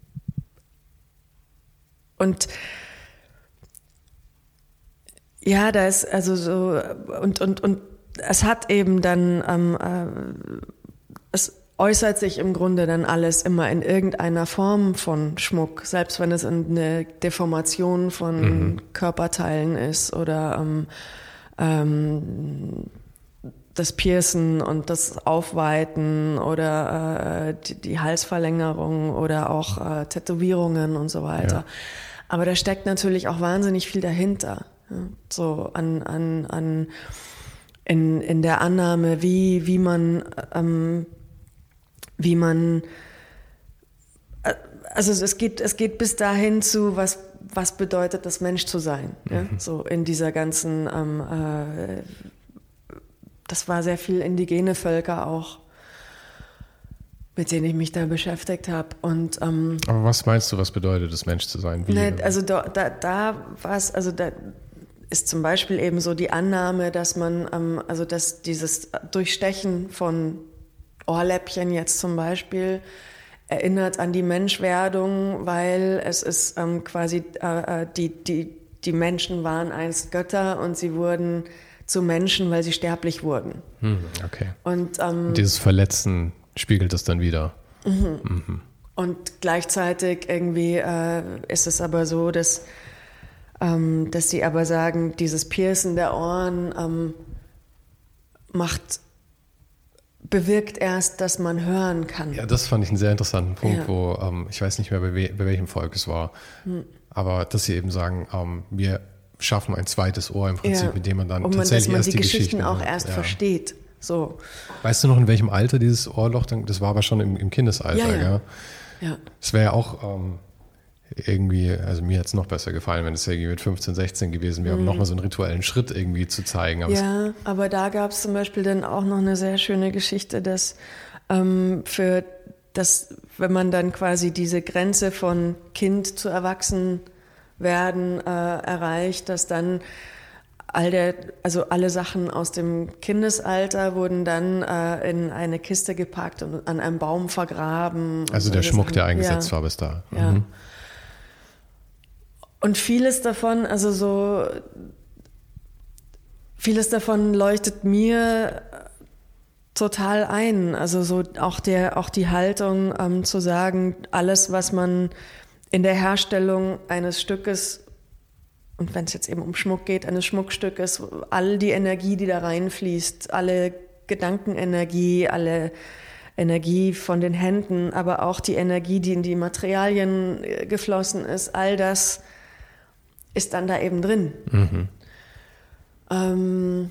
und ja, da ist also so und und und es hat eben dann, ähm, äh, es äußert sich im Grunde dann alles immer in irgendeiner Form von Schmuck, selbst wenn es eine Deformation von mhm. Körperteilen ist oder ähm, ähm, das Piercen und das Aufweiten oder äh, die, die Halsverlängerung oder auch äh, Tätowierungen und so weiter. Ja. Aber da steckt natürlich auch wahnsinnig viel dahinter. Ja? So an, an, an in, in der Annahme, wie, wie man, ähm, wie man, äh, also es geht, es geht bis dahin zu, was, was bedeutet das, Mensch zu sein, mhm. ja? So in dieser ganzen, ähm, äh, das war sehr viel indigene Völker auch, mit denen ich mich da beschäftigt habe. Und, ähm, aber was meinst du, was bedeutet es, Mensch zu sein? Wie, ne, also da, da, da war es, also da ist zum Beispiel eben so die Annahme, dass man, ähm, also dass dieses Durchstechen von Ohrläppchen jetzt zum Beispiel erinnert an die Menschwerdung, weil es ist ähm, quasi, äh, die, die, die Menschen waren einst Götter und sie wurden zu Menschen, weil sie sterblich wurden. Hm, okay. Und ähm, dieses Verletzen spiegelt das dann wieder. Mhm. Mhm. Und gleichzeitig irgendwie äh, ist es aber so, dass, ähm, dass sie aber sagen, dieses Piercen der Ohren ähm, macht, bewirkt erst, dass man hören kann. Ja, das fand ich einen sehr interessanten Punkt, ja. wo, ähm, ich weiß nicht mehr, bei, we- bei welchem Volk es war, hm. aber dass sie eben sagen, ähm, wir schaffen ein zweites Ohr im Prinzip, ja. mit dem man dann Und man, tatsächlich dass man erst die, die Geschichten, Geschichten auch hört. erst ja. versteht. So. Weißt du noch, in welchem Alter dieses Ohrloch, das war aber schon im, im Kindesalter, ja, ja. gell? Ja. Es wäre ja auch ähm, irgendwie, also mir hätte es noch besser gefallen, wenn es irgendwie mit fünfzehn, sechzehn gewesen wäre, um Mhm. nochmal so einen rituellen Schritt irgendwie zu zeigen. Aber ja, aber da gab es zum Beispiel dann auch noch eine sehr schöne Geschichte, dass ähm, für das, wenn man dann quasi diese Grenze von Kind zu Erwachsen werden äh, erreicht, dass dann all der, also alle Sachen aus dem Kindesalter wurden dann äh, in eine Kiste gepackt und an einem Baum vergraben. Also der Schmuck, Sachen. der eingesetzt ja. war bis da. Ja. Mhm. Und vieles davon, also so, vieles davon leuchtet mir total ein. Also so auch der, auch die Haltung ähm, zu sagen, alles, was man in der Herstellung eines Stückes, und wenn es jetzt eben um Schmuck geht, eines Schmuckstückes, all die Energie, die da reinfließt, alle Gedankenenergie, alle Energie von den Händen, aber auch die Energie, die in die Materialien geflossen ist, all das ist dann da eben drin. Mhm. Ähm,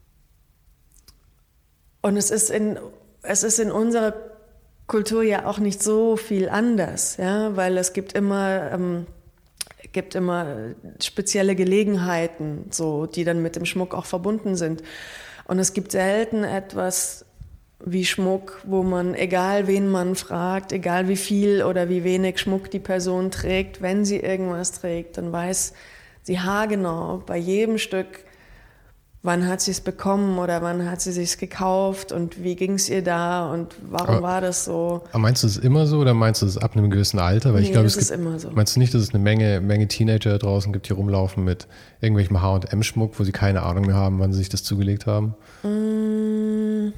und es ist in, es ist in unserer Kultur ja auch nicht so viel anders, ja, weil es gibt immer, ähm, gibt immer spezielle Gelegenheiten, so, die dann mit dem Schmuck auch verbunden sind. Und es gibt selten etwas wie Schmuck, wo man, egal wen man fragt, egal wie viel oder wie wenig Schmuck die Person trägt, wenn sie irgendwas trägt, dann weiß sie haargenau bei jedem Stück, wann hat sie es bekommen oder wann hat sie sich's gekauft und wie ging es ihr da und warum aber, war das so? Aber meinst du es immer so oder meinst du es ab einem gewissen Alter? Weil nee, ich glaube, das es ist gibt, immer so. Meinst du nicht, dass es eine Menge, Menge Teenager da draußen gibt, die rumlaufen mit irgendwelchem H und M-Schmuck, wo sie keine Ahnung mehr haben, wann sie sich das zugelegt haben? Mmh.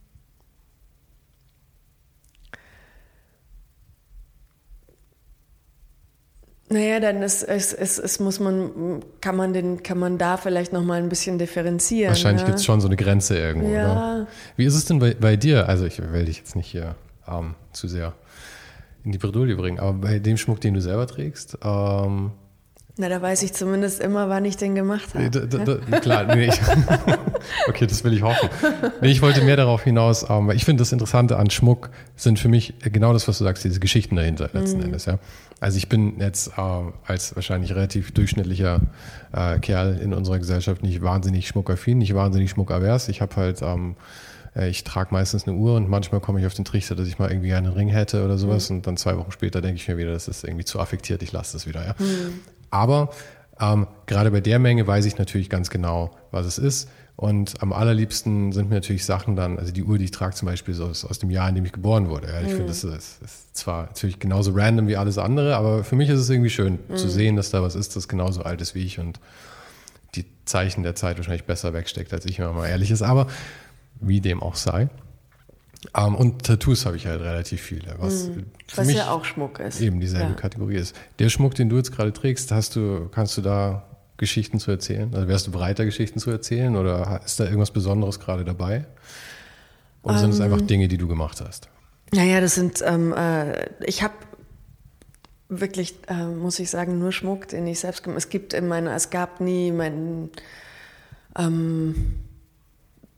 Naja, dann ist es, es, es muss man, kann man den, kann man da vielleicht noch mal ein bisschen differenzieren. Wahrscheinlich ja? gibt es schon so eine Grenze irgendwo, ja. oder? Wie ist es denn bei, bei dir? Also ich will dich jetzt nicht hier ähm, zu sehr in die Bredouille bringen, aber bei dem Schmuck, den du selber trägst, ähm, na, da weiß ich zumindest immer, wann ich den gemacht habe. Da, da, da, klar, nee, ich, okay, das will ich hoffen. Nee, ich wollte mehr darauf hinaus, ähm, weil ich finde, das Interessante an Schmuck sind für mich genau das, was du sagst, diese Geschichten dahinter letzten mm. Endes. Ja. Also ich bin jetzt äh, als wahrscheinlich relativ durchschnittlicher äh, Kerl in unserer Gesellschaft nicht wahnsinnig schmuckaffin, nicht wahnsinnig schmuckavers. Ich habe halt, ähm, ich trage meistens eine Uhr und manchmal komme ich auf den Trichter, dass ich mal irgendwie einen Ring hätte oder sowas mm. und dann zwei Wochen später denke ich mir wieder, das ist irgendwie zu affektiert, ich lasse das wieder. Ja. Mm. Aber ähm, gerade bei der Menge weiß ich natürlich ganz genau, was es ist. Und am allerliebsten sind mir natürlich Sachen dann, also die Uhr, die ich trage zum Beispiel so aus, aus dem Jahr, in dem ich geboren wurde. Ja, ich mhm. finde, das ist, ist zwar natürlich genauso random wie alles andere, aber für mich ist es irgendwie schön mhm. zu sehen, dass da was ist, das genauso alt ist wie ich und die Zeichen der Zeit wahrscheinlich besser wegsteckt, als ich, wenn man mal ehrlich ist. Aber wie dem auch sei. Um, und Tattoos habe ich halt relativ viele. Was, mhm. für was mich ja auch Schmuck ist. Eben dieselbe ja. Kategorie ist. Der Schmuck, den du jetzt gerade trägst, hast du, kannst du da Geschichten zu erzählen? Also wärst du bereit, da Geschichten zu erzählen? Oder ist da irgendwas Besonderes gerade dabei? Oder um, sind es einfach Dinge, die du gemacht hast? Naja, das sind, ähm, äh, ich habe wirklich, äh, muss ich sagen, nur Schmuck, den ich selbst gemacht habe. Es gibt in meiner, es gab nie meinen, ähm,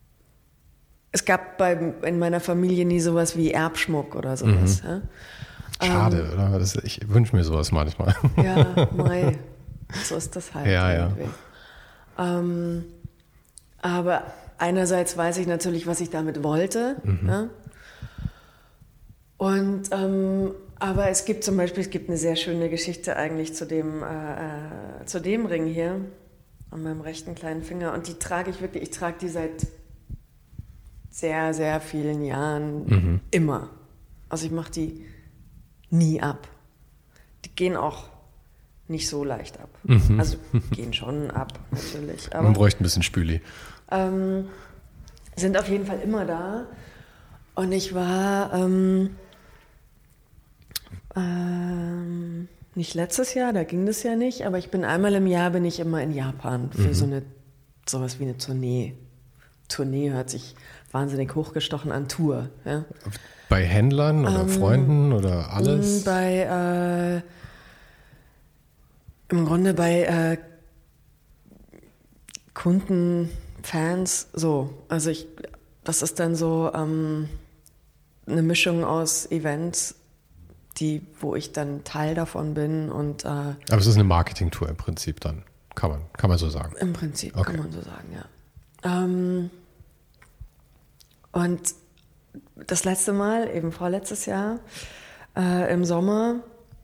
es gab bei, in meiner Familie nie sowas wie Erbschmuck oder sowas. Mhm. Ja? Schade, ähm, oder? Das, ich wünsche mir sowas manchmal. Ja, mei, so ist das halt. Ja, ja. Ähm, aber einerseits weiß ich natürlich, was ich damit wollte. Mhm. Ja? Und ähm, aber es gibt zum Beispiel, es gibt eine sehr schöne Geschichte eigentlich zu dem, äh, zu dem Ring hier an meinem rechten kleinen Finger. Und die trage ich wirklich, ich trage die seit sehr, sehr vielen Jahren mhm. immer. Also ich mache die nie ab. Die gehen auch nicht so leicht ab. Mhm. Also gehen schon ab, natürlich. Aber, man bräuchte ein bisschen Spüli. Ähm, sind auf jeden Fall immer da. Und ich war ähm, ähm, nicht letztes Jahr, da ging das ja nicht, aber ich bin einmal im Jahr bin ich immer in Japan für mhm. so eine sowas wie eine Tournee. Tournee hört sich wahnsinnig hochgestochen an, Tour. Ja? Bei Händlern oder ähm, Freunden oder alles? Bei, äh, im Grunde bei äh, Kunden, Fans, so. Also ich, das ist dann so ähm, eine Mischung aus Events, die, wo ich dann Teil davon bin und. Äh, Aber es ist eine Marketing-Tour im Prinzip dann, kann man, kann man so sagen. Im Prinzip okay. kann man so sagen, ja. Ähm, und das letzte Mal, eben vorletztes Jahr, äh, im Sommer,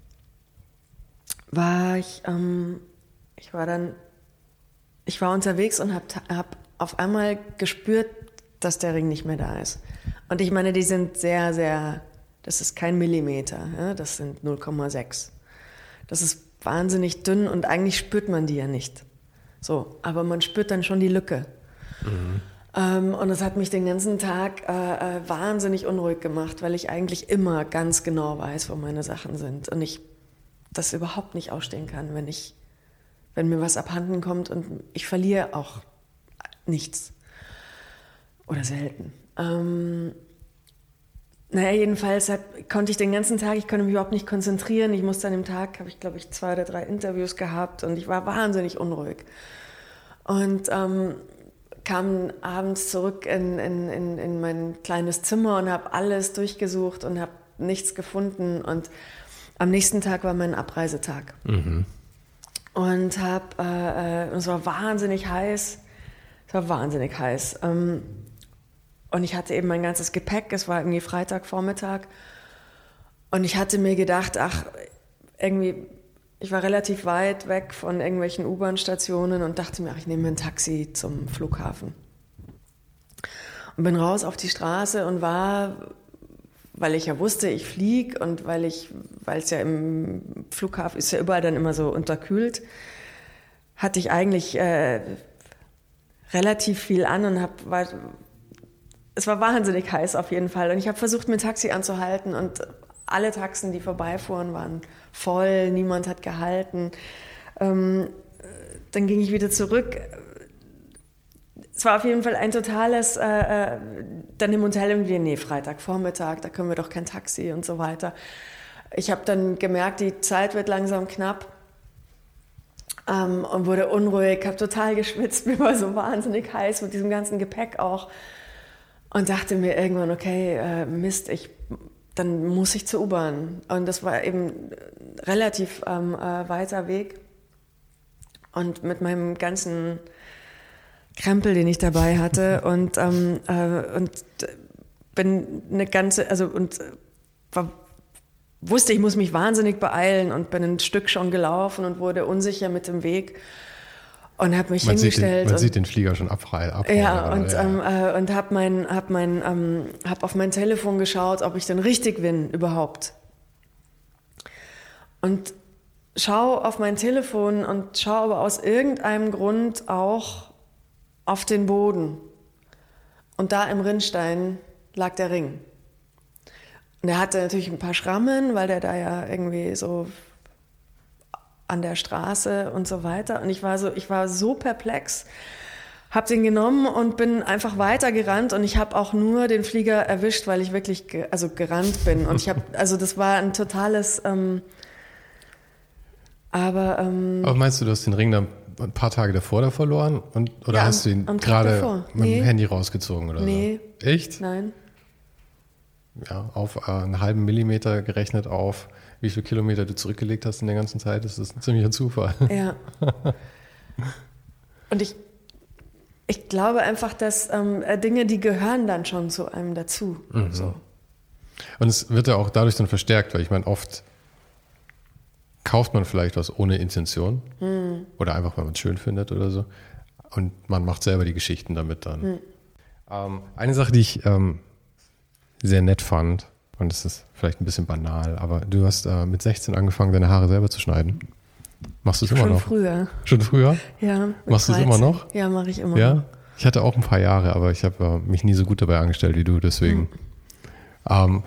war ich, ähm, ich war dann, ich war unterwegs und habe hab auf einmal gespürt, dass der Ring nicht mehr da ist. Und ich meine, die sind sehr, sehr, das ist kein Millimeter, ja? Das sind null Komma sechs. Das ist wahnsinnig dünn und eigentlich spürt man die ja nicht. So, aber man spürt dann schon die Lücke. Mhm. Ähm, und das hat mich den ganzen Tag äh, äh, wahnsinnig unruhig gemacht, weil ich eigentlich immer ganz genau weiß, wo meine Sachen sind. Und ich das überhaupt nicht ausstehen kann, wenn ich, wenn mir was abhanden kommt und ich verliere auch nichts. Oder selten. Ähm, naja, jedenfalls hat, konnte ich den ganzen Tag, ich konnte mich überhaupt nicht konzentrieren. Ich musste an dem Tag, habe ich glaube ich zwei oder drei Interviews gehabt und ich war wahnsinnig unruhig. Und ähm, kam abends zurück in, in, in, in mein kleines Zimmer und habe alles durchgesucht und habe nichts gefunden. Und am nächsten Tag war mein Abreisetag. Mhm. Und hab, äh, es war wahnsinnig heiß. Es war wahnsinnig heiß. Ähm, und ich hatte eben mein ganzes Gepäck. Es war irgendwie Freitagvormittag. Und ich hatte mir gedacht, ach, irgendwie, ich war relativ weit weg von irgendwelchen U-Bahn-Stationen und dachte mir, ach, ich nehme mir ein Taxi zum Flughafen. Und bin raus auf die Straße und war, weil ich ja wusste, ich fliege und weil ich, weil es ja im Flughafen ist ja überall dann immer so unterkühlt, hatte ich eigentlich äh, relativ viel an und hab, war, es war wahnsinnig heiß auf jeden Fall. Und ich habe versucht, mir ein Taxi anzuhalten und alle Taxen, die vorbeifuhren, waren voll, niemand hat gehalten. Ähm, dann ging ich wieder zurück. Es war auf jeden Fall ein totales, äh, dann im Hotel irgendwie, nee, Freitagvormittag, da können wir doch kein Taxi und so weiter. Ich habe dann gemerkt, die Zeit wird langsam knapp ähm, und wurde unruhig, habe total geschwitzt, mir war so wahnsinnig heiß mit diesem ganzen Gepäck auch und dachte mir irgendwann, okay, äh, Mist, ich, dann muss ich zur U-Bahn. Und das war eben relativ ähm, äh, weiter Weg und mit meinem ganzen Krempel, den ich dabei hatte und, ähm, äh, und bin eine ganze, also und war, wusste, ich muss mich wahnsinnig beeilen und bin ein Stück schon gelaufen und wurde unsicher mit dem Weg und habe mich man hingestellt. Sieht den, man und, sieht den Flieger schon abfrei. Ab, ja, und, ja. Ähm, äh, und habe mein, hab mein, ähm, hab auf mein Telefon geschaut, ob ich denn richtig bin überhaupt. Und schau auf mein Telefon und schau aber aus irgendeinem Grund auch auf den Boden. Und da im Rinnstein lag der Ring. Und er hatte natürlich ein paar Schrammen, weil der da ja irgendwie so an der Straße und so weiter. Und ich war so, ich war so perplex, hab den genommen und bin einfach weitergerannt. Und ich habe auch nur den Flieger erwischt, weil ich wirklich ge- also gerannt bin. Und ich habe, also das war ein totales. Ähm, aber. Ähm, aber meinst du, du hast den Ring dann ein paar Tage davor da verloren? Und, oder Ja, hast du ihn am Tag gerade davor. mit Nee. dem Handy rausgezogen oder Nee. so? Echt? Nein. Ja, auf äh, einen halben Millimeter gerechnet auf, wie viele Kilometer du zurückgelegt hast in der ganzen Zeit. Das ist ein ziemlicher Zufall. Ja. Und ich, ich glaube einfach, dass ähm, Dinge, die gehören dann schon zu einem dazu. Mhm. So. Und es wird ja auch dadurch dann verstärkt, weil ich meine, oft kauft man vielleicht was ohne Intention Hm. oder einfach, weil man es schön findet oder so. Und man macht selber die Geschichten damit dann. Hm. Ähm, eine Sache, die ich ähm, sehr nett fand, und es ist vielleicht ein bisschen banal, aber du hast äh, mit sechzehn angefangen, deine Haare selber zu schneiden. Machst du es immer Schon noch? früher. Schon früher? Ja. mit Machst du es immer dreizehn. noch? Ja, mache ich immer Ja? noch. Ich hatte auch ein paar Jahre, aber ich habe äh, mich nie so gut dabei angestellt wie du, deswegen. Ähm,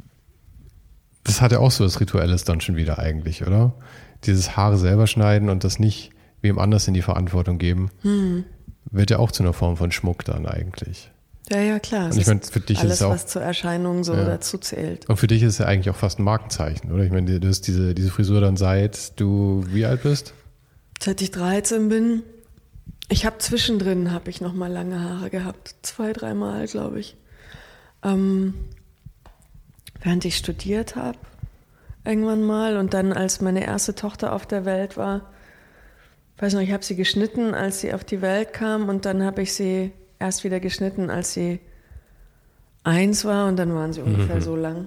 das hat ja auch so was Rituelles dann schon wieder eigentlich, oder? Dieses Haare selber schneiden und das nicht wem anders in die Verantwortung geben, Hm. wird ja auch zu einer Form von Schmuck dann eigentlich. Ja, ja, klar. Und Es ich meine, ist für dich ist alles, es auch- was zur Erscheinung so Ja. dazu zählt. Und für dich ist es ja eigentlich auch fast ein Markenzeichen, oder? Ich meine, du hast diese, diese Frisur dann seit du wie alt bist? Seit ich dreizehn bin, ich habe zwischendrin, habe ich noch mal lange Haare gehabt. Zwei, dreimal, glaube ich. Ähm, während ich studiert habe, irgendwann mal. Und dann, als meine erste Tochter auf der Welt war, weiß noch, ich habe sie geschnitten, als sie auf die Welt kam. Und dann habe ich sie erst wieder geschnitten, als sie eins war. Und dann waren sie ungefähr Mhm. so lang.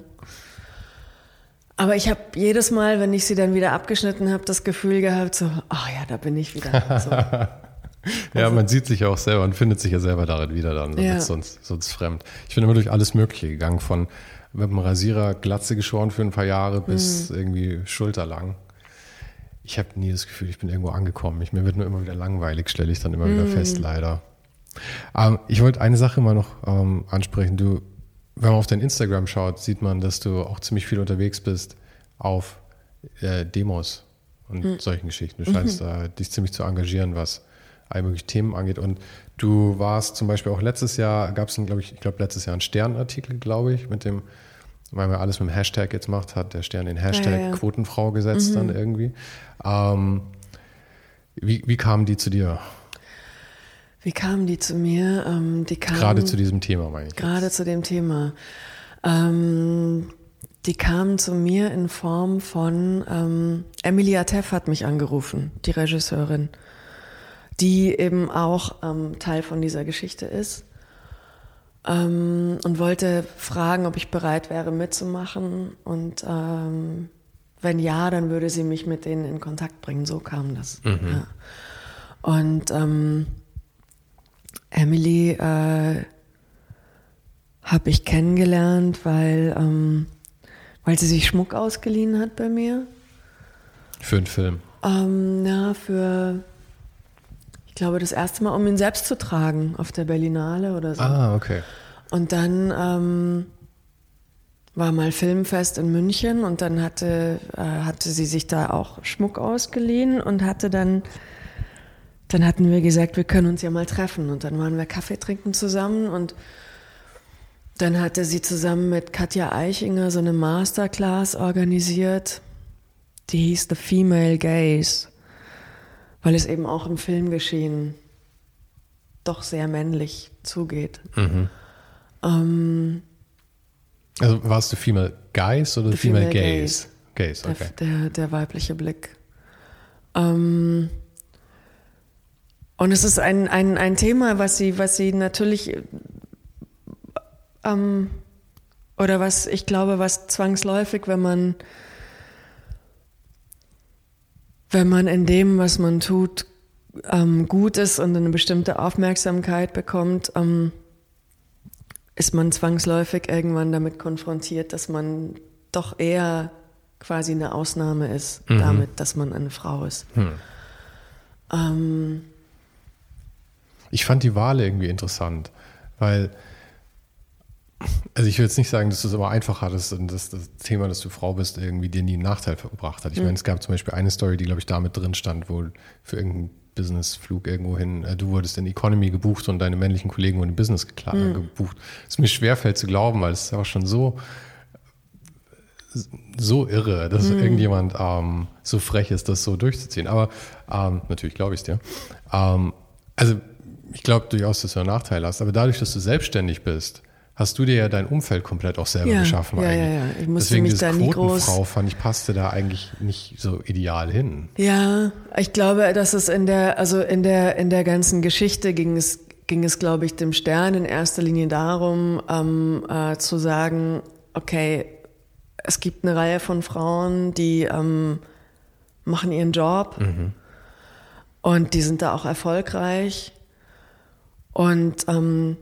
Aber ich habe jedes Mal, wenn ich sie dann wieder abgeschnitten habe, das Gefühl gehabt, so, ach ja, da bin ich wieder. So. Ja, man sieht sich ja auch selber und findet sich ja selber darin wieder dann. Ja. Das ist sonst, sonst fremd. Ich bin immer durch alles Mögliche gegangen, von mit dem Rasierer Glatze geschoren für ein paar Jahre bis Mhm. irgendwie schulterlang. Ich habe nie das Gefühl, ich bin irgendwo angekommen. Ich, mir wird nur immer wieder langweilig, stelle ich dann immer wieder Mhm. fest, leider. Ähm, ich wollte eine Sache mal noch ähm, ansprechen. Du, wenn man auf dein Instagram schaut, sieht man, dass du auch ziemlich viel unterwegs bist auf äh, Demos und Mhm. solchen Geschichten. Du scheinst äh, dich ziemlich zu engagieren, was all mögliche Themen angeht. Und du warst zum Beispiel auch letztes Jahr, gab es, glaube ich, ich glaube letztes Jahr einen Stern-Artikel, glaube ich, mit dem, weil man alles mit dem Hashtag jetzt macht, hat der Stern den Hashtag Ja, ja. Quotenfrau gesetzt Mhm. dann irgendwie. Ähm, wie, wie kamen die zu dir? Wie kamen die zu mir? Ähm, die kamen Gerade zu diesem Thema, meine ich. Gerade zu dem Thema. Ähm, die kamen zu mir in Form von ähm, Emilia Teff hat mich angerufen, die Regisseurin, die eben auch ähm, Teil von dieser Geschichte ist, ähm, und wollte fragen, ob ich bereit wäre mitzumachen, und ähm, wenn ja, dann würde sie mich mit denen in Kontakt bringen. So kam das. Mhm. Ja. Und ähm, Emily äh, habe ich kennengelernt, weil, ähm, weil sie sich Schmuck ausgeliehen hat bei mir. Für einen Film. Ähm, ja, für, ich glaube, das erste Mal, um ihn selbst zu tragen auf der Berlinale oder so. Ah, okay. Und dann ähm, war mal Filmfest in München, und dann hatte, äh, hatte sie sich da auch Schmuck ausgeliehen und hatte dann, dann hatten wir gesagt, wir können uns ja mal treffen, und dann waren wir Kaffee trinken zusammen, und dann hatte sie zusammen mit Katja Eichinger so eine Masterclass organisiert, die hieß The Female Gaze, weil es eben auch im Filmgeschehen doch sehr männlich zugeht. Mhm. Ähm, Also warst du Female Guys oder The Female, Female Gays? Gays, okay. der, der, der weibliche Blick. Ähm, und es ist ein, ein, ein Thema, was sie, was sie natürlich, ähm, oder was ich glaube, was zwangsläufig, wenn man, wenn man in dem, was man tut, ähm, gut ist und eine bestimmte Aufmerksamkeit bekommt, ähm, ist man zwangsläufig irgendwann damit konfrontiert, dass man doch eher quasi eine Ausnahme ist, Mhm. damit, dass man eine Frau ist. Hm. Ähm, Ich fand die Wahl irgendwie interessant, weil, also ich will jetzt nicht sagen, dass du es immer einfach hattest und dass das Thema, dass du Frau bist, irgendwie dir nie einen Nachteil verbracht hat. Ich Mhm. meine, es gab zum Beispiel eine Story, die, glaube ich, da mit drin stand, wo für irgendeinen Businessflug irgendwo hin, äh, du wurdest in Economy gebucht und deine männlichen Kollegen wurden in Business gekla- Mhm. gebucht. Es mir schwerfällt zu glauben, weil es ist auch schon so, so irre, dass mhm. irgendjemand ähm, so frech ist, das so durchzuziehen. Aber ähm, natürlich glaube ich es dir. Ähm, also ich glaube durchaus, dass du einen Nachteil hast. Aber dadurch, dass du selbstständig bist, hast du dir ja dein Umfeld komplett auch selber ja, geschaffen ja, eigentlich. Ja, ja. Ich musste Deswegen mich diese da nie Quotenfrau, groß... fand ich, passte da eigentlich nicht so ideal hin. Ja, ich glaube, dass es in der, also in der, in der ganzen Geschichte ging es, ging es, glaube ich, dem Stern in erster Linie darum, ähm, äh, zu sagen, okay, es gibt eine Reihe von Frauen, die ähm, machen ihren Job mhm. und die sind da auch erfolgreich. Und ähm,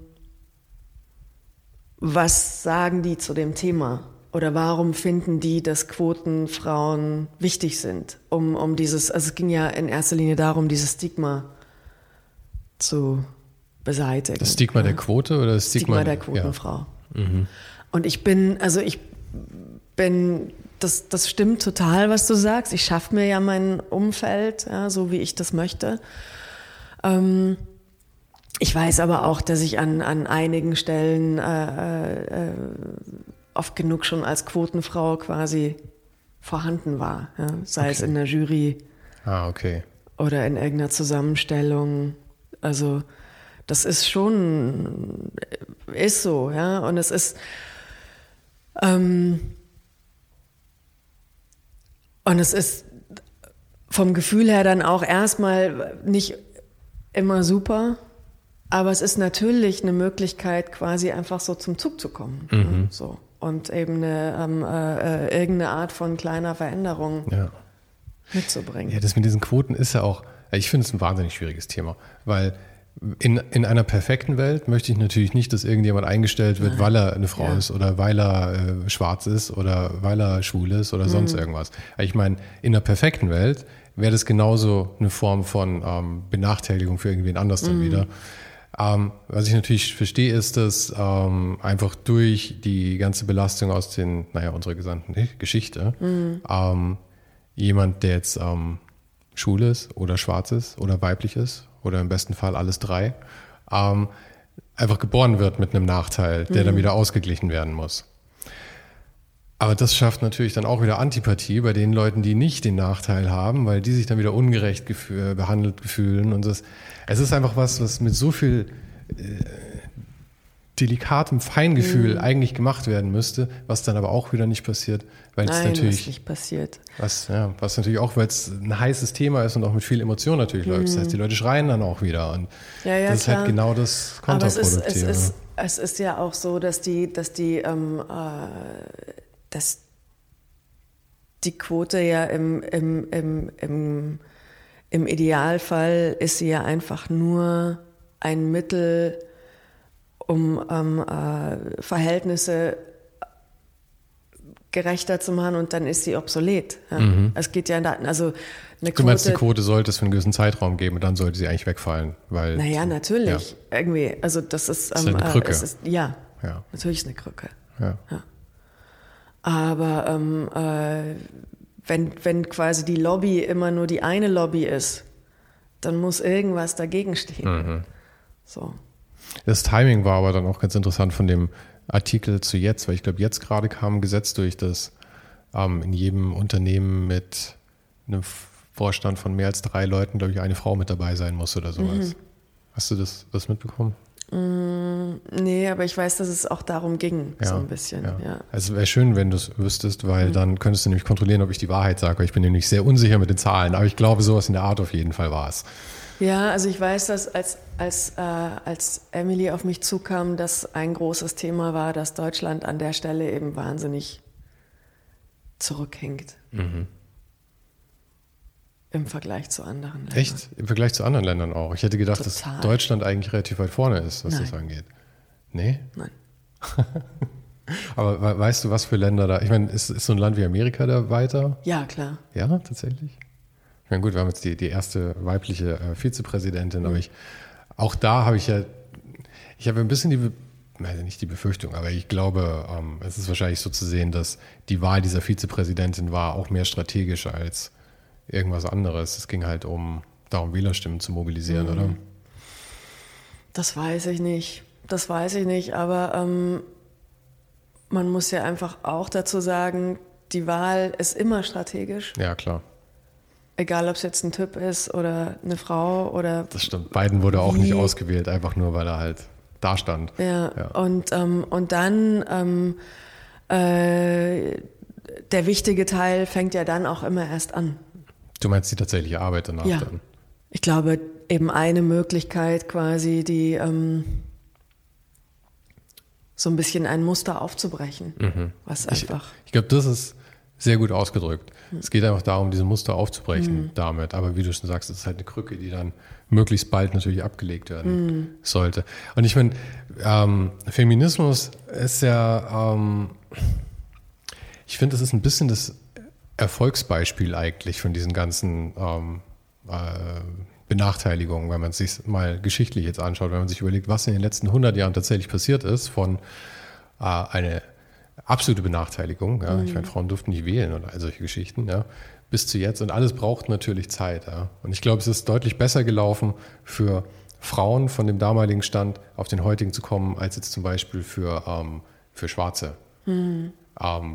was sagen die zu dem Thema? Oder warum finden die, dass Quotenfrauen wichtig sind? Um, um dieses, also es ging ja in erster Linie darum, dieses Stigma zu beseitigen. Das Stigma ja. der Quote oder das Stigma, Stigma der Quotenfrau. Ja. Mhm. Und ich bin, also ich bin, das, das stimmt total, was du sagst. Ich schaffe mir ja mein Umfeld, ja, so wie ich das möchte. Ähm, Ich weiß aber auch, dass ich an, an einigen Stellen äh, äh, oft genug schon als Quotenfrau quasi vorhanden war. Ja? Sei okay. es in der Jury ah, okay. oder in irgendeiner Zusammenstellung. Also das ist schon, ist so. Ja? Und es ist... Ähm, und es ist vom Gefühl her dann auch erstmal nicht immer super. Aber es ist natürlich eine Möglichkeit, quasi einfach so zum Zug zu kommen. Mhm. Ne? So. Und eben eine, ähm, äh, irgendeine Art von kleiner Veränderung ja. mitzubringen. Ja, das mit diesen Quoten ist ja auch, ich finde es ein wahnsinnig schwieriges Thema. Weil in, in einer perfekten Welt möchte ich natürlich nicht, dass irgendjemand eingestellt wird, Nein. weil er eine Frau ja. ist oder weil er äh, schwarz ist oder weil er schwul ist oder sonst mhm. irgendwas. Ich meine, in einer perfekten Welt wäre das genauso eine Form von ähm, Benachteiligung für irgendwen anders dann mhm. wieder. Ähm, was ich natürlich verstehe, ist, dass ähm, einfach durch die ganze Belastung aus den, naja, unserer gesamten Geschichte, mhm. ähm, jemand, der jetzt ähm, schwul ist oder schwarz ist oder weiblich ist oder im besten Fall alles drei, ähm, einfach geboren wird mit einem Nachteil, der mhm. dann wieder ausgeglichen werden muss. Aber das schafft natürlich dann auch wieder Antipathie bei den Leuten, die nicht den Nachteil haben, weil die sich dann wieder ungerecht gef- behandelt fühlen. Und das, es ist einfach was, was mit so viel äh, delikatem Feingefühl mhm. eigentlich gemacht werden müsste, was dann aber auch wieder nicht passiert, weil es natürlich was nicht passiert. Was, ja, was natürlich auch, weil es ein heißes Thema ist und auch mit viel Emotion natürlich mhm. läuft. Das heißt, die Leute schreien dann auch wieder. Und ja, ja, das ist klar. halt genau das Kontraproduktive. Aber es ist, es ist, es ist ja auch so, dass die, dass die ähm, äh, dass die Quote ja im, im, im, im, im Idealfall ist sie ja einfach nur ein Mittel, um ähm, äh, Verhältnisse gerechter zu machen und dann ist sie obsolet. Ja. Mhm. Es geht ja, also eine Quote, du meinst, die Quote sollte es für einen gewissen Zeitraum geben und dann sollte sie eigentlich wegfallen, weil. Naja, natürlich. Ja. Irgendwie, also das ist, das ist ähm, eine Krücke. Es ist, ja, ja, natürlich ist eine Krücke. Ja. ja. Aber ähm, äh, wenn, wenn quasi die Lobby immer nur die eine Lobby ist, dann muss irgendwas dagegen stehen. Mhm. So. Das Timing war aber dann auch ganz interessant von dem Artikel zu jetzt, weil ich glaube, jetzt gerade kam ein Gesetz durch, dass ähm, in jedem Unternehmen mit einem Vorstand von mehr als drei Leuten, glaube ich, eine Frau mit dabei sein muss oder sowas. Mhm. Hast du das, das mitbekommen? Mm, nee, aber ich weiß, dass es auch darum ging, ja, so ein bisschen. Ja. Ja. Also wäre schön, wenn du es wüsstest, weil mhm. dann könntest du nämlich kontrollieren, ob ich die Wahrheit sage. Weil ich bin nämlich sehr unsicher mit den Zahlen, aber ich glaube, sowas in der Art auf jeden Fall war es. Ja, also ich weiß, dass als, als, äh, als Emily auf mich zukam, dass ein großes Thema war, dass Deutschland an der Stelle eben wahnsinnig zurückhängt. Mhm. Im Vergleich zu anderen Ländern. Echt? Im Vergleich zu anderen Ländern auch? Ich hätte gedacht, Total. dass Deutschland eigentlich relativ weit vorne ist, was Nein. das angeht. Nee? Nein. Aber weißt du, was für Länder da... Ich meine, ist, ist so ein Land wie Amerika da weiter? Ja, klar. Ja, tatsächlich? Ich meine, gut, wir haben jetzt die, die erste weibliche äh, Vizepräsidentin, mhm. aber ich, auch da habe ich ja... Ich habe ein bisschen die... Be- Also nicht die Befürchtung, aber ich glaube, ähm, es ist wahrscheinlich so zu sehen, dass die Wahl dieser Vizepräsidentin war auch mehr strategisch als irgendwas anderes. Es ging halt um, darum, Wählerstimmen zu mobilisieren, mhm. oder? Das weiß ich nicht. Das weiß ich nicht, aber ähm, man muss ja einfach auch dazu sagen, die Wahl ist immer strategisch. Ja, klar. Egal, ob es jetzt ein Typ ist oder eine Frau oder... Das stimmt. Biden wurde auch wie, nicht ausgewählt, einfach nur, weil er halt da stand. Ja, ja. Und, ähm, und dann ähm, äh, der wichtige Teil fängt ja dann auch immer erst an. Du meinst die tatsächliche Arbeit danach ja. dann? Ich glaube, eben eine Möglichkeit quasi, die ähm, so ein bisschen ein Muster aufzubrechen. Mhm. Was einfach. Ich, ich glaube, das ist sehr gut ausgedrückt. Mhm. Es geht einfach darum, diese Muster aufzubrechen mhm. damit. Aber wie du schon sagst, es ist halt eine Krücke, die dann möglichst bald natürlich abgelegt werden mhm. sollte. Und ich meine, ähm, Feminismus ist ja, ähm, ich finde, das ist ein bisschen das Erfolgsbeispiel eigentlich von diesen ganzen ähm, äh, Benachteiligungen, wenn man es sich mal geschichtlich jetzt anschaut, wenn man sich überlegt, was in den letzten hundert Jahren tatsächlich passiert ist, von äh, eine absolute Benachteiligung, ja, mhm. ich meine, Frauen durften nicht wählen oder all solche Geschichten, ja, bis zu jetzt, und alles braucht natürlich Zeit, ja. Und ich glaube, es ist deutlich besser gelaufen für Frauen von dem damaligen Stand auf den heutigen zu kommen, als jetzt zum Beispiel für, ähm, für Schwarze. Mhm. Ähm,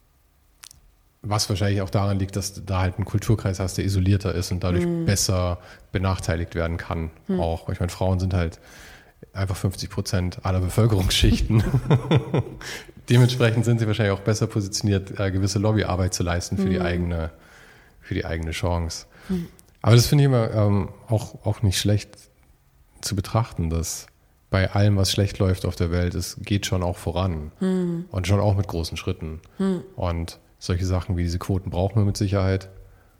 was wahrscheinlich auch daran liegt, dass du da halt einen Kulturkreis hast, der isolierter ist und dadurch mhm. besser benachteiligt werden kann. Mhm. Auch, ich meine, Frauen sind halt einfach fünfzig Prozent aller Bevölkerungsschichten. Dementsprechend sind sie wahrscheinlich auch besser positioniert, äh, gewisse Lobbyarbeit zu leisten für mhm. die eigene, für die eigene Chance. Mhm. Aber das finde ich immer ähm, auch, auch nicht schlecht zu betrachten, dass bei allem, was schlecht läuft auf der Welt, es geht schon auch voran mhm. und schon auch mit großen Schritten. Mhm. Und solche Sachen wie diese Quoten brauchen wir mit Sicherheit.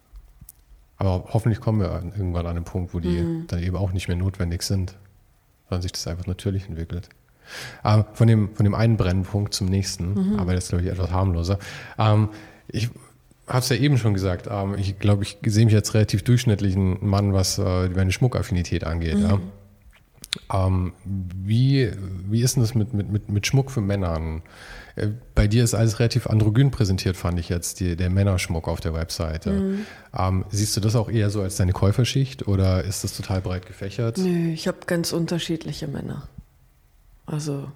Aber hoffentlich kommen wir irgendwann an einen Punkt, wo die mhm. dann eben auch nicht mehr notwendig sind, sondern sich das einfach natürlich entwickelt. Ähm, von, dem, von dem einen Brennpunkt zum nächsten, mhm. aber das ist, glaube ich, etwas harmloser. Ähm, ich habe es ja eben schon gesagt, ähm, ich glaube, ich sehe mich als relativ durchschnittlichen Mann, was äh, meine Schmuckaffinität angeht. Mhm. Ja. Ähm, wie, wie ist denn das mit, mit, mit, mit Schmuck für Männern? Äh, bei dir ist alles relativ androgyn präsentiert, fand ich jetzt, die, der Männerschmuck auf der Webseite. Mhm. Ähm, siehst du das auch eher so als deine Käuferschicht oder ist das total breit gefächert? Nö, ich habe ganz unterschiedliche Männer. Also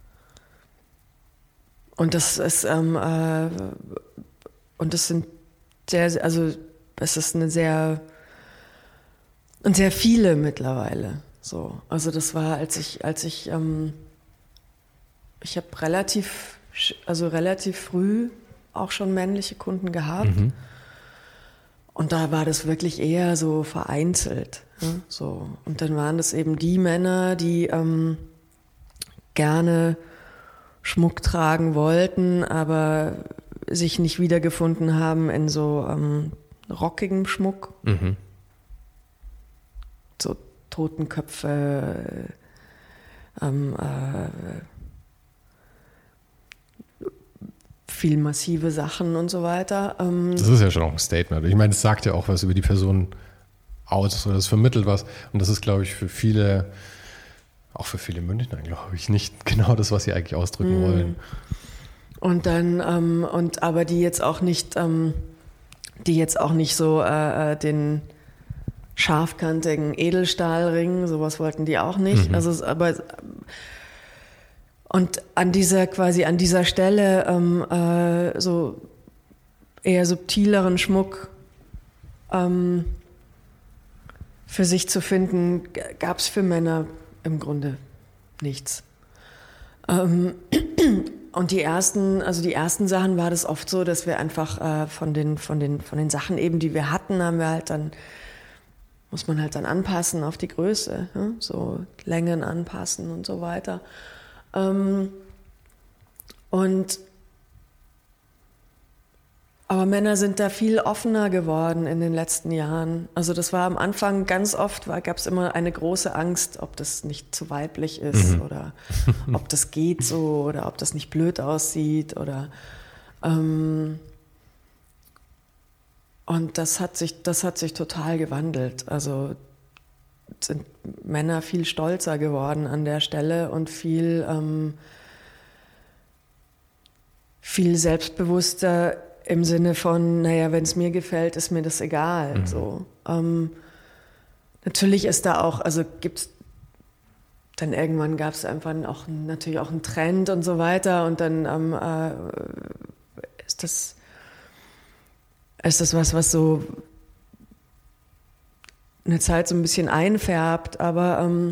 und das ist ähm, äh, und das sind sehr, also es ist eine sehr und sehr viele mittlerweile. So, also das war, als ich, als ich, ähm, ich habe relativ, also relativ früh auch schon männliche Kunden gehabt. Mhm. Und da war das wirklich eher so vereinzelt. Ne? So. Und dann waren das eben die Männer, die ähm, gerne Schmuck tragen wollten, aber sich nicht wiedergefunden haben in so ähm, rockigem Schmuck. Mhm. So Totenköpfe, ähm, äh, viel massive Sachen und so weiter. Ähm, das ist ja schon auch ein Statement. Ich meine, es sagt ja auch was über die Person aus oder es vermittelt was. Und das ist, glaube ich, für viele, auch für viele Münchner, glaube ich, nicht genau das, was sie eigentlich ausdrücken mm. wollen. Und dann, ähm, und aber die jetzt auch nicht, ähm, die jetzt auch nicht so äh, den scharfkantigen Edelstahlring, sowas wollten die auch nicht. Mhm. Also, aber und an dieser quasi an dieser Stelle ähm, äh, so eher subtileren Schmuck ähm, für sich zu finden, gab es für Männer im Grunde nichts. Ähm, und die ersten, also die ersten Sachen war das oft so, dass wir einfach äh, von den von den von den Sachen eben, die wir hatten, haben wir halt dann muss man halt dann anpassen auf die Größe, ne? So Längen anpassen und so weiter. Ähm, und aber Männer sind da viel offener geworden in den letzten Jahren. Also das war am Anfang ganz oft, gab es immer eine große Angst, ob das nicht zu weiblich ist mhm. oder ob das geht so oder ob das nicht blöd aussieht oder ähm, und das hat sich, das hat sich total gewandelt. Also sind Männer viel stolzer geworden an der Stelle und viel, ähm, viel selbstbewusster im Sinne von, naja, wenn es mir gefällt, ist mir das egal. Mhm. So. Ähm, natürlich ist da auch, also gibt's dann irgendwann gab es einfach auch natürlich auch einen Trend und so weiter und dann ähm, äh, ist das ist das was, was so eine Zeit so ein bisschen einfärbt, aber ähm,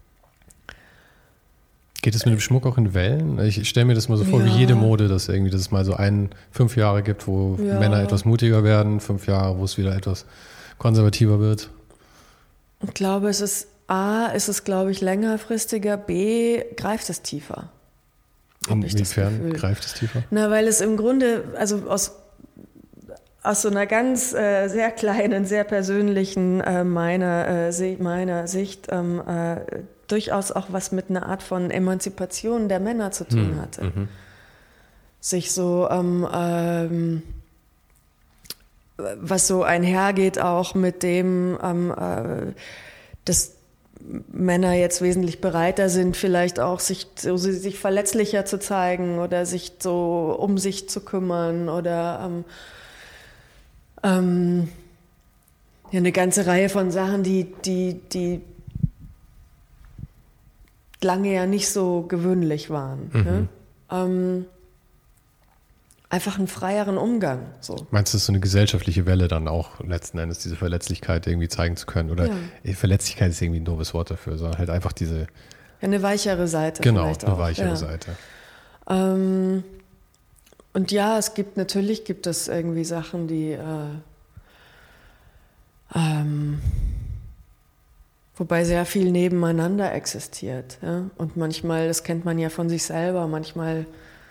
geht es mit dem Schmuck auch in Wellen? Ich stelle mir das mal so vor, ja. wie jede Mode, dass irgendwie, dass es mal so ein, fünf Jahre gibt, wo ja. Männer etwas mutiger werden, fünf Jahre, wo es wieder etwas konservativer wird. Ich glaube, es ist A, ist es, glaube ich, längerfristiger, B, greift es tiefer. Inwiefern greift es tiefer? Na, weil es im Grunde, also aus, aus so einer ganz äh, sehr kleinen, sehr persönlichen äh, meiner, äh, meiner Sicht ähm, äh, durchaus auch was mit einer Art von Emanzipation der Männer zu tun hm. hatte. Mhm. Sich so, ähm, ähm, was so einhergeht auch mit dem, ähm, äh, dass Männer jetzt wesentlich bereiter sind, vielleicht auch sich, so, sich verletzlicher zu zeigen oder sich so um sich zu kümmern oder ähm, ähm, ja, eine ganze Reihe von Sachen, die, die, die lange ja nicht so gewöhnlich waren. Mhm. Ne? Ähm, einfach einen freieren Umgang. So. Meinst du, das ist so eine gesellschaftliche Welle dann auch letzten Endes, diese Verletzlichkeit irgendwie zeigen zu können? Oder ja. Verletzlichkeit ist irgendwie ein doofes Wort dafür, sondern halt einfach diese... Ja, eine weichere Seite. Genau, vielleicht eine auch. weichere ja. Seite. Ähm, und ja, es gibt, natürlich gibt es irgendwie Sachen, die... Äh, ähm, wobei sehr viel nebeneinander existiert. Ja? Und manchmal, das kennt man ja von sich selber, manchmal...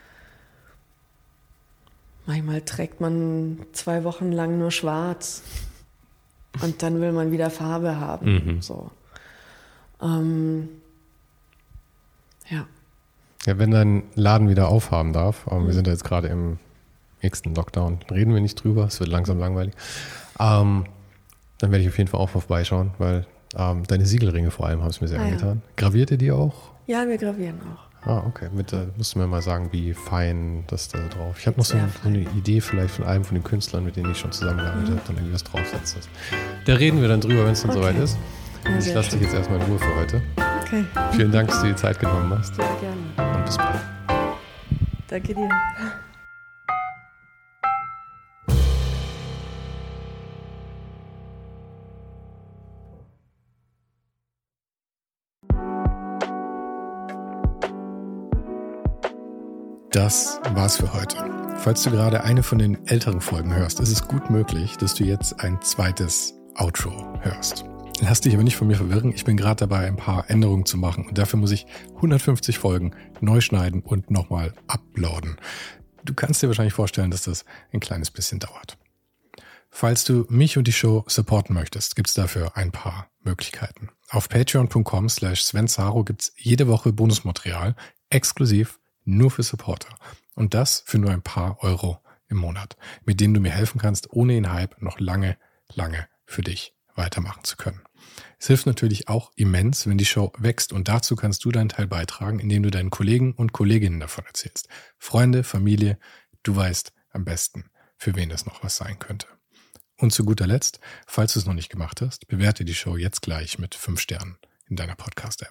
Manchmal trägt man zwei Wochen lang nur schwarz und dann will man wieder Farbe haben. Mhm. So. Ähm, ja. Ja, wenn dein Laden wieder aufhaben darf, ähm, mhm. wir sind ja jetzt gerade im nächsten Lockdown, reden wir nicht drüber, es wird langsam langweilig, ähm, dann werde ich auf jeden Fall auch vorbeischauen, weil ähm, deine Siegelringe vor allem haben es mir sehr ah, angetan. Ja. Graviert ihr die auch? Ja, wir gravieren auch. Ah, okay. Mit, äh, musst du mir mal sagen, wie fein das da drauf. Ich habe noch so, ein, so eine Idee vielleicht von einem von den Künstlern, mit denen ich schon zusammengearbeitet mhm. habe, dann irgendwie was draufsetzt. Da reden wir dann drüber, wenn es dann okay. soweit ist. Ja, ich lasse dich jetzt erstmal in Ruhe für heute. Okay. Vielen Dank, dass du dir Zeit genommen hast. Sehr gerne. Und bis bald. Danke dir. Das war's für heute. Falls du gerade eine von den älteren Folgen hörst, ist es gut möglich, dass du jetzt ein zweites Outro hörst. Lass dich aber nicht von mir verwirren, ich bin gerade dabei, ein paar Änderungen zu machen und dafür muss ich hundertfünfzig Folgen neu schneiden und nochmal uploaden. Du kannst dir wahrscheinlich vorstellen, dass das ein kleines bisschen dauert. Falls du mich und die Show supporten möchtest, gibt's dafür ein paar Möglichkeiten. Auf patreon.com slash Sven Saro gibt's jede Woche Bonusmaterial, exklusiv nur für Supporter. Und das für nur ein paar Euro im Monat, mit denen du mir helfen kannst, ohne den Hype noch lange, lange für dich weitermachen zu können. Es hilft natürlich auch immens, wenn die Show wächst und dazu kannst du deinen Teil beitragen, indem du deinen Kollegen und Kolleginnen davon erzählst. Freunde, Familie, du weißt am besten, für wen das noch was sein könnte. Und zu guter Letzt, falls du es noch nicht gemacht hast, bewerte die Show jetzt gleich mit fünf Sternen in deiner Podcast-App.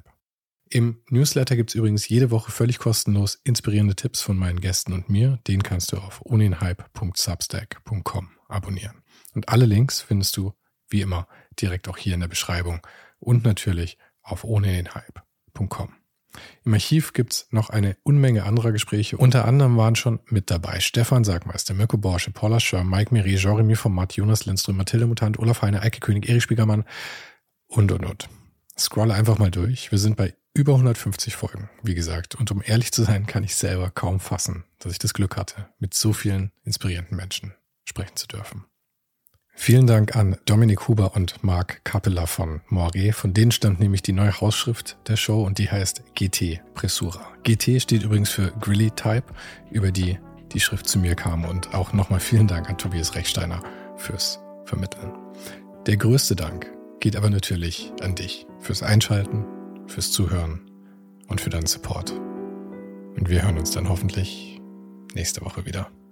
Im Newsletter gibt es übrigens jede Woche völlig kostenlos inspirierende Tipps von meinen Gästen und mir. Den kannst du auf ohnenhype punkt substack punkt com abonnieren. Und alle Links findest du, wie immer, direkt auch hier in der Beschreibung und natürlich auf ohnenhype punkt com. Im Archiv gibt es noch eine Unmenge anderer Gespräche. Unter anderem waren schon mit dabei Stefan Sagmeister, Mirko Borsche, Paula Schör, Mike Miri, Jeremy Format, Jonas Lindström, Mathilde Mutant, Olaf Heine, Eike König, Erich Spiegermann und, und, und. Scrolle einfach mal durch. Wir sind bei über hundertfünfzig Folgen, wie gesagt. Und um ehrlich zu sein, kann ich selber kaum fassen, dass ich das Glück hatte, mit so vielen inspirierenden Menschen sprechen zu dürfen. Vielen Dank an Dominik Huber und Marc Capella von Moiré. Von denen stammt nämlich die neue Hausschrift der Show und die heißt G T Pressura. G T steht übrigens für Grilly Type, über die die Schrift zu mir kam. Und auch nochmal vielen Dank an Tobias Rechsteiner fürs Vermitteln. Der größte Dank geht aber natürlich an dich fürs Einschalten, fürs Zuhören und für deinen Support. Und wir hören uns dann hoffentlich nächste Woche wieder.